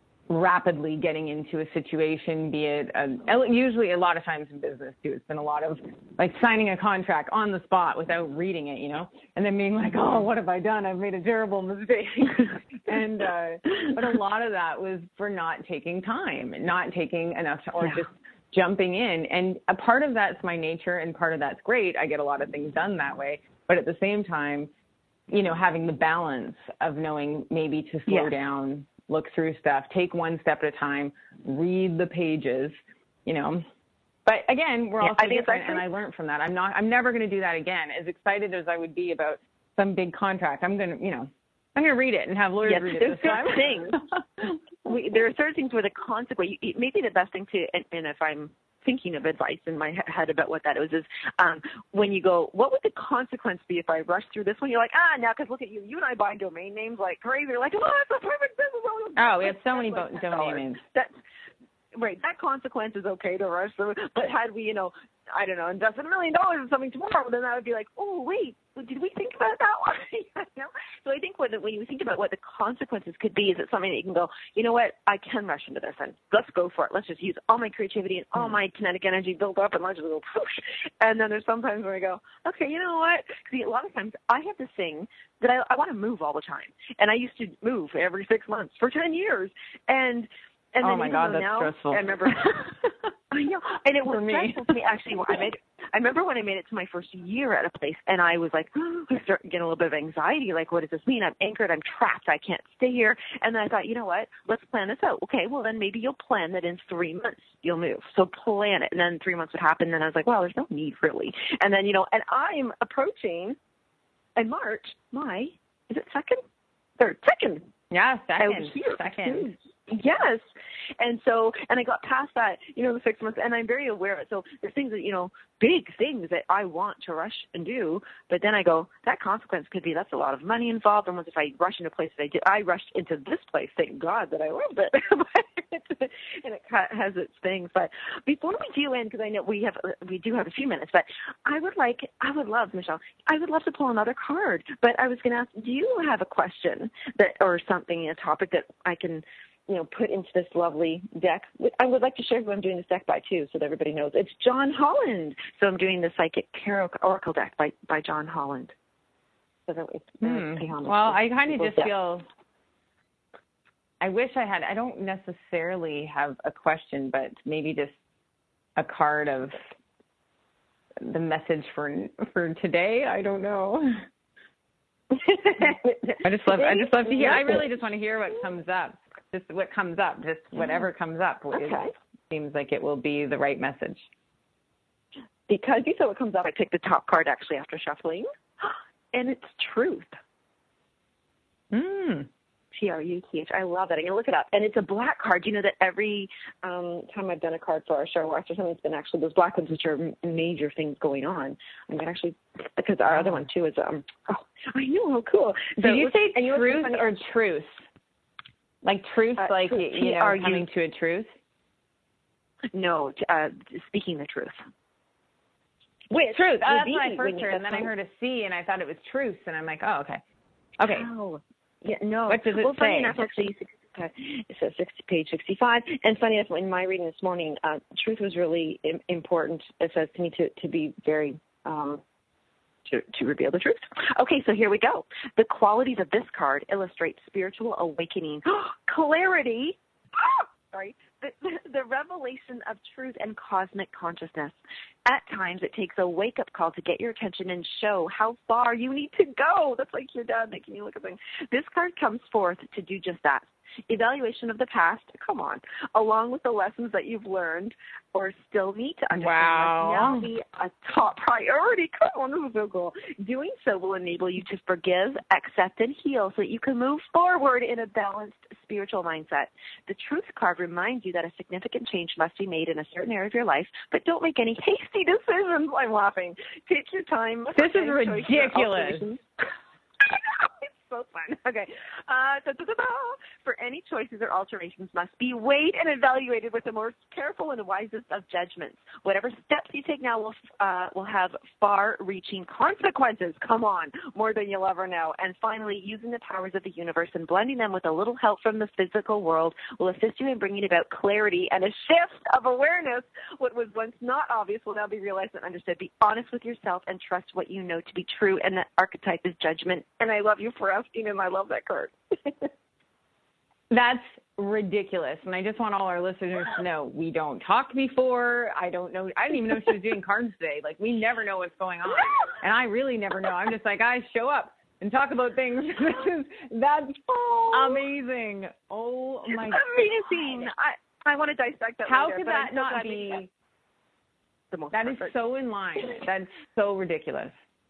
Speaker 4: rapidly getting into a situation, be it a, usually a lot of times in business too. It's been a lot of like signing a contract on the spot without reading it, you know, and then being like, oh, what have I done? I've made a terrible mistake. and, uh, but a lot of that was for not taking time, not taking enough time, or yeah. just jumping in. And a part of that's my nature, and part of that's great. I get a lot of things done that way. But at the same time, you know, having the balance of knowing maybe to slow yeah. down, look through stuff, take one step at a time, read the pages, you know. But again, we're yeah, also different, actually, and I learned from that. I'm not, I'm never going to do that again. As excited as I would be about some big contract, I'm going to, you know, I'm going to read it and have lawyers
Speaker 3: yes,
Speaker 4: read it
Speaker 3: there's
Speaker 4: this time.
Speaker 3: Things. we, there are certain things where the consequence, maybe the best thing to, and, and if I'm thinking of advice in my head about what that is, is um, when you go, what would the consequence be if I rush through this one? You're like, ah, now, because look at you. You and I buy domain names like crazy. You're like, oh, that's a perfect business.
Speaker 4: Oh, we have so many bo- domain names.
Speaker 3: That, right, that consequence is okay to rush through. But had we, you know, I don't know, invested a million dollars in something tomorrow, then I would be like, oh, wait, did we think about that one? you know? So I think when, when you think about what the consequences could be, is it something that you can go, you know what, I can rush into this, and let's go for it. Let's just use all my creativity and all my kinetic energy built up, and let's just go poosh. And then there's sometimes where I go, okay, you know what? Because a lot of times I have this thing that I, I want to move all the time. And I used to move every six months for ten years. And And
Speaker 4: oh
Speaker 3: then
Speaker 4: my God, that's
Speaker 3: now,
Speaker 4: stressful.
Speaker 3: I remember, I know, and it was
Speaker 4: For me.
Speaker 3: stressful to me actually. I made, I remember when I made it to my first year at a place, and I was like, I started getting a little bit of anxiety. Like, what does this mean? I'm anchored. I'm trapped. I can't stay here. And then I thought, you know what? Let's plan this out. Okay, well then maybe you'll plan that in three months you'll move. So plan it. And then three months would happen. And I was like, well, there's no need really. And then you know, and I'm approaching in March. My is it second, third, second?
Speaker 4: Yeah, second.
Speaker 3: Out here.
Speaker 4: Second.
Speaker 3: Yes. And so, and I got past that, you know, the six months, and I'm very aware of it. So there's things that, you know, big things that I want to rush and do, but then I go, that consequence could be, that's a lot of money involved. And what if I rush into a place that I did, I rushed into this place, thank God that I loved it. And it has its things. But before we do end, because I know we have, we do have a few minutes, but I would like, I would love, Michelle, I would love to pull another card, but I was going to ask, do you have a question that, or something, a topic that I can, you know, put into this lovely deck? I would like to share who I'm doing this deck by too, so that everybody knows. It's John Holland. So I'm doing the Psychic Tarot Oracle deck by, by John Holland. So that it's,
Speaker 4: hmm. Well, I kind of just deck. feel, I wish I had, I don't necessarily have a question, but maybe just a card of the message for for today. I don't know. I just love, I just love to hear, I really just want to hear what comes up. Just what comes up, just whatever comes up.
Speaker 3: Okay.
Speaker 4: It seems like it will be the right message.
Speaker 3: Because you said what comes up, I picked the top card actually after shuffling, and it's truth.
Speaker 4: Mm.
Speaker 3: T R U T H. I love it. I'm going to look it up. And it's a black card. You know that every um, time I've done a card for our show or something, it's been actually those black ones, which are major things going on. I'm going to actually, because our other one too is, um, oh, I know, how cool. So,
Speaker 4: did you say
Speaker 3: and you
Speaker 4: truth or truth? Like truth, uh, like, truth, you know, coming to a truth?
Speaker 3: No, uh, speaking the truth. Which
Speaker 4: truth. Oh, that's what I first heard. And then I heard a C, and I thought it was truth. And I'm like, oh, okay. Okay.
Speaker 3: Oh. Yeah, no.
Speaker 4: What does it
Speaker 3: well,
Speaker 4: say?
Speaker 3: Funny enough, actually, it says sixty, page sixty-five. And funny enough, in my reading this morning, uh, truth was really im- important. It says to me to, to be very, um, to, to reveal the truth. Okay, so here we go. The qualities of this card illustrate spiritual awakening, clarity, sorry, the, the revelation of truth and cosmic consciousness. At times, it takes a wake-up call to get your attention and show how far you need to go. That's like your dad making you look at things. This card comes forth to do just that. Evaluation of the past, come on, along with the lessons that you've learned or still need to understand.
Speaker 4: Wow.
Speaker 3: Must now be a top priority. Come on, this is so cool. Doing so will enable you to forgive, accept, and heal so that you can move forward in a balanced spiritual mindset. The truth card reminds you that a significant change must be made in a certain area of your life, but don't make any hasty decisions. I'm laughing. Take your time.
Speaker 4: This is ridiculous.
Speaker 3: It's so fun. Okay. Uh, da, da, da, da. For any choices or alterations must be weighed and evaluated with the most careful and wisest of judgments. Whatever steps you take now will uh, will have far-reaching consequences. Come on, more than you'll ever know. And finally, using the powers of the universe and blending them with a little help from the physical world will assist you in bringing about clarity and a shift of awareness. What was once not obvious will now be realized and understood. Be honest with yourself and trust what you know to be true. And that archetype is judgment. And I love you for asking, and I love that card.
Speaker 4: That's ridiculous. And I just want all our listeners to know we don't talk before. I don't know. I didn't even know she was doing cards today. Like, we never know what's going on. And I really never know. I'm just like, guys, show up and talk about things. That's oh. amazing. Oh, my God.
Speaker 3: Amazing. I, I want to dissect that
Speaker 4: How
Speaker 3: later,
Speaker 4: could that not be?
Speaker 3: The most
Speaker 4: that is so in line. That's so ridiculous.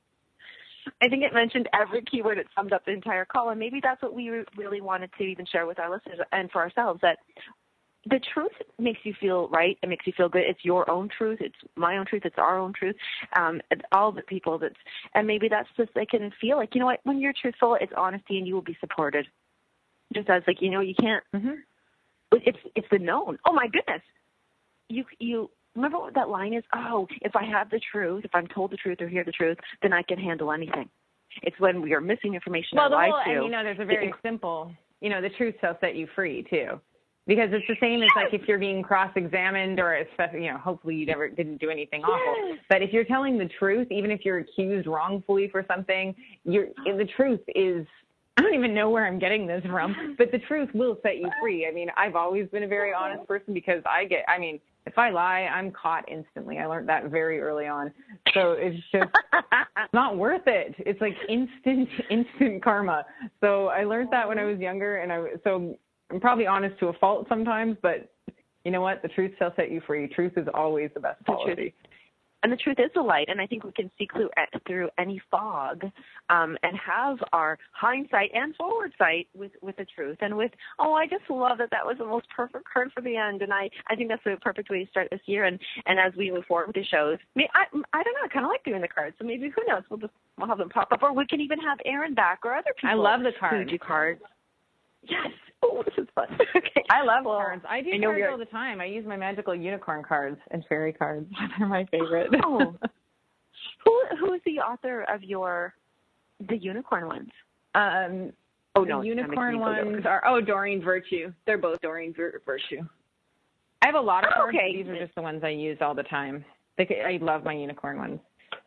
Speaker 3: I think it mentioned every keyword. It summed up the entire call, and maybe that's what we really wanted to even share with our listeners and for ourselves, that the truth makes you feel right. It makes you feel good. It's your own truth. It's my own truth. It's our own truth. Um, all the people that's, and maybe that's just, they can feel like, you know what, when you're truthful, it's honesty and you will be supported. Just as like, you know, you can't, mm-hmm. it's, it's the known. Oh my goodness. You, you, Remember what that line is? Oh, if I have the truth, if I'm told the truth or hear the truth, then I can handle anything. It's when we are missing information
Speaker 4: well,
Speaker 3: or lied
Speaker 4: whole,
Speaker 3: to.
Speaker 4: And, you know, there's a very simple, you know, the truth shall set you free, too. Because it's the same as, like, if you're being cross-examined or, especially, you know, hopefully you never didn't do anything awful.
Speaker 3: Yes.
Speaker 4: But if you're telling the truth, even if you're accused wrongfully for something, you're, the truth is, I don't even know where I'm getting this from, but the truth will set you free. I mean, I've always been a very honest person because I get, I mean, if I lie, I'm caught instantly. I learned that very early on. So it's just not worth it. It's like instant, instant karma. So I learned that when I was younger, and I so I'm probably honest to a fault sometimes, but you know what? The truth shall set you free. Truth is always the best policy.
Speaker 3: And the truth is the light, and I think we can see through, through any fog um, and have our hindsight and forward sight with, with the truth. And with, oh, I just love that that was the most perfect card for the end. And I, I think that's the perfect way to start this year. And, and as we move forward with the shows, I, I, I don't know, I kind of like doing the cards. So maybe, who knows, we'll just we'll have them pop up. Or we can even have Erin back or other people.
Speaker 4: I love the cards.
Speaker 3: Who do cards. Yes. Oh, this is fun. Okay.
Speaker 4: I love
Speaker 3: well,
Speaker 4: cards. I do
Speaker 3: I know
Speaker 4: cards all the time. I use my magical unicorn cards and fairy cards. They're my favorite.
Speaker 3: Oh. who who is the author of your the unicorn ones?
Speaker 4: Um,
Speaker 3: oh
Speaker 4: the
Speaker 3: no,
Speaker 4: unicorn ones are oh Doreen Virtue. They're both Doreen Vir- Virtue. I have a lot of
Speaker 3: oh,
Speaker 4: cards.
Speaker 3: Okay.
Speaker 4: But these are just the ones I use all the time. They, I love my unicorn ones.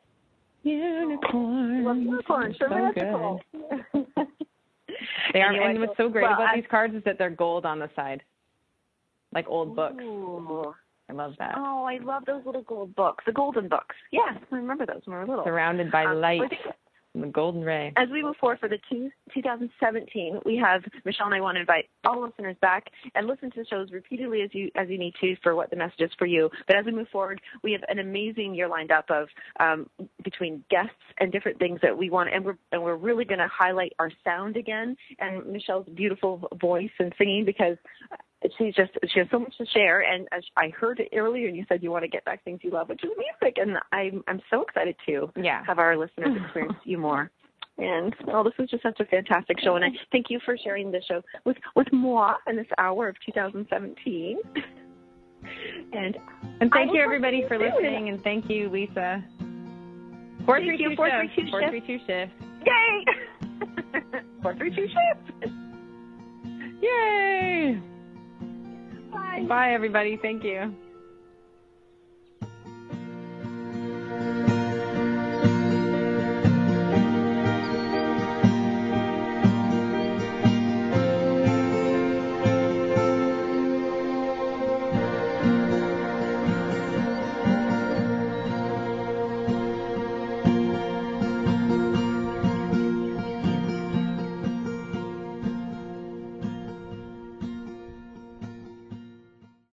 Speaker 4: Unicorn.
Speaker 3: Love unicorns.
Speaker 4: So
Speaker 3: sure,
Speaker 4: good. They are,
Speaker 3: anyway,
Speaker 4: and what's so great
Speaker 3: well,
Speaker 4: about
Speaker 3: I,
Speaker 4: these cards is that they're gold on the side, like old books.
Speaker 3: Ooh.
Speaker 4: I love that.
Speaker 3: Oh, I love those little gold books, the golden books. Yeah, I remember those when we were little.
Speaker 4: Surrounded by
Speaker 3: um,
Speaker 4: light, the golden ray.
Speaker 3: As we move forward for the two, twenty seventeen, we have, Michelle and I want to invite all listeners back and listen to the shows repeatedly as you as you need to for what the message is for you. But as we move forward, we have an amazing year lined up of um, between guests and different things that we want, and we're and we're really going to highlight our sound again and Michelle's beautiful voice and singing, because she's just she has so much to share. And as I heard it earlier, and you said you want to get back things you love, which is music, and I'm I'm so excited to
Speaker 4: yeah.
Speaker 3: have our listeners experience you more. And well, this was just such a fantastic show, and I thank you for sharing this show with with moi in this hour of two thousand seventeen. and
Speaker 4: and thank you everybody for listening, and thank you, Lisa. Four three two shift. Four three two shift.
Speaker 3: Yay! Four three two shift.
Speaker 4: Yay!
Speaker 3: Bye.
Speaker 4: Bye, everybody. Thank you.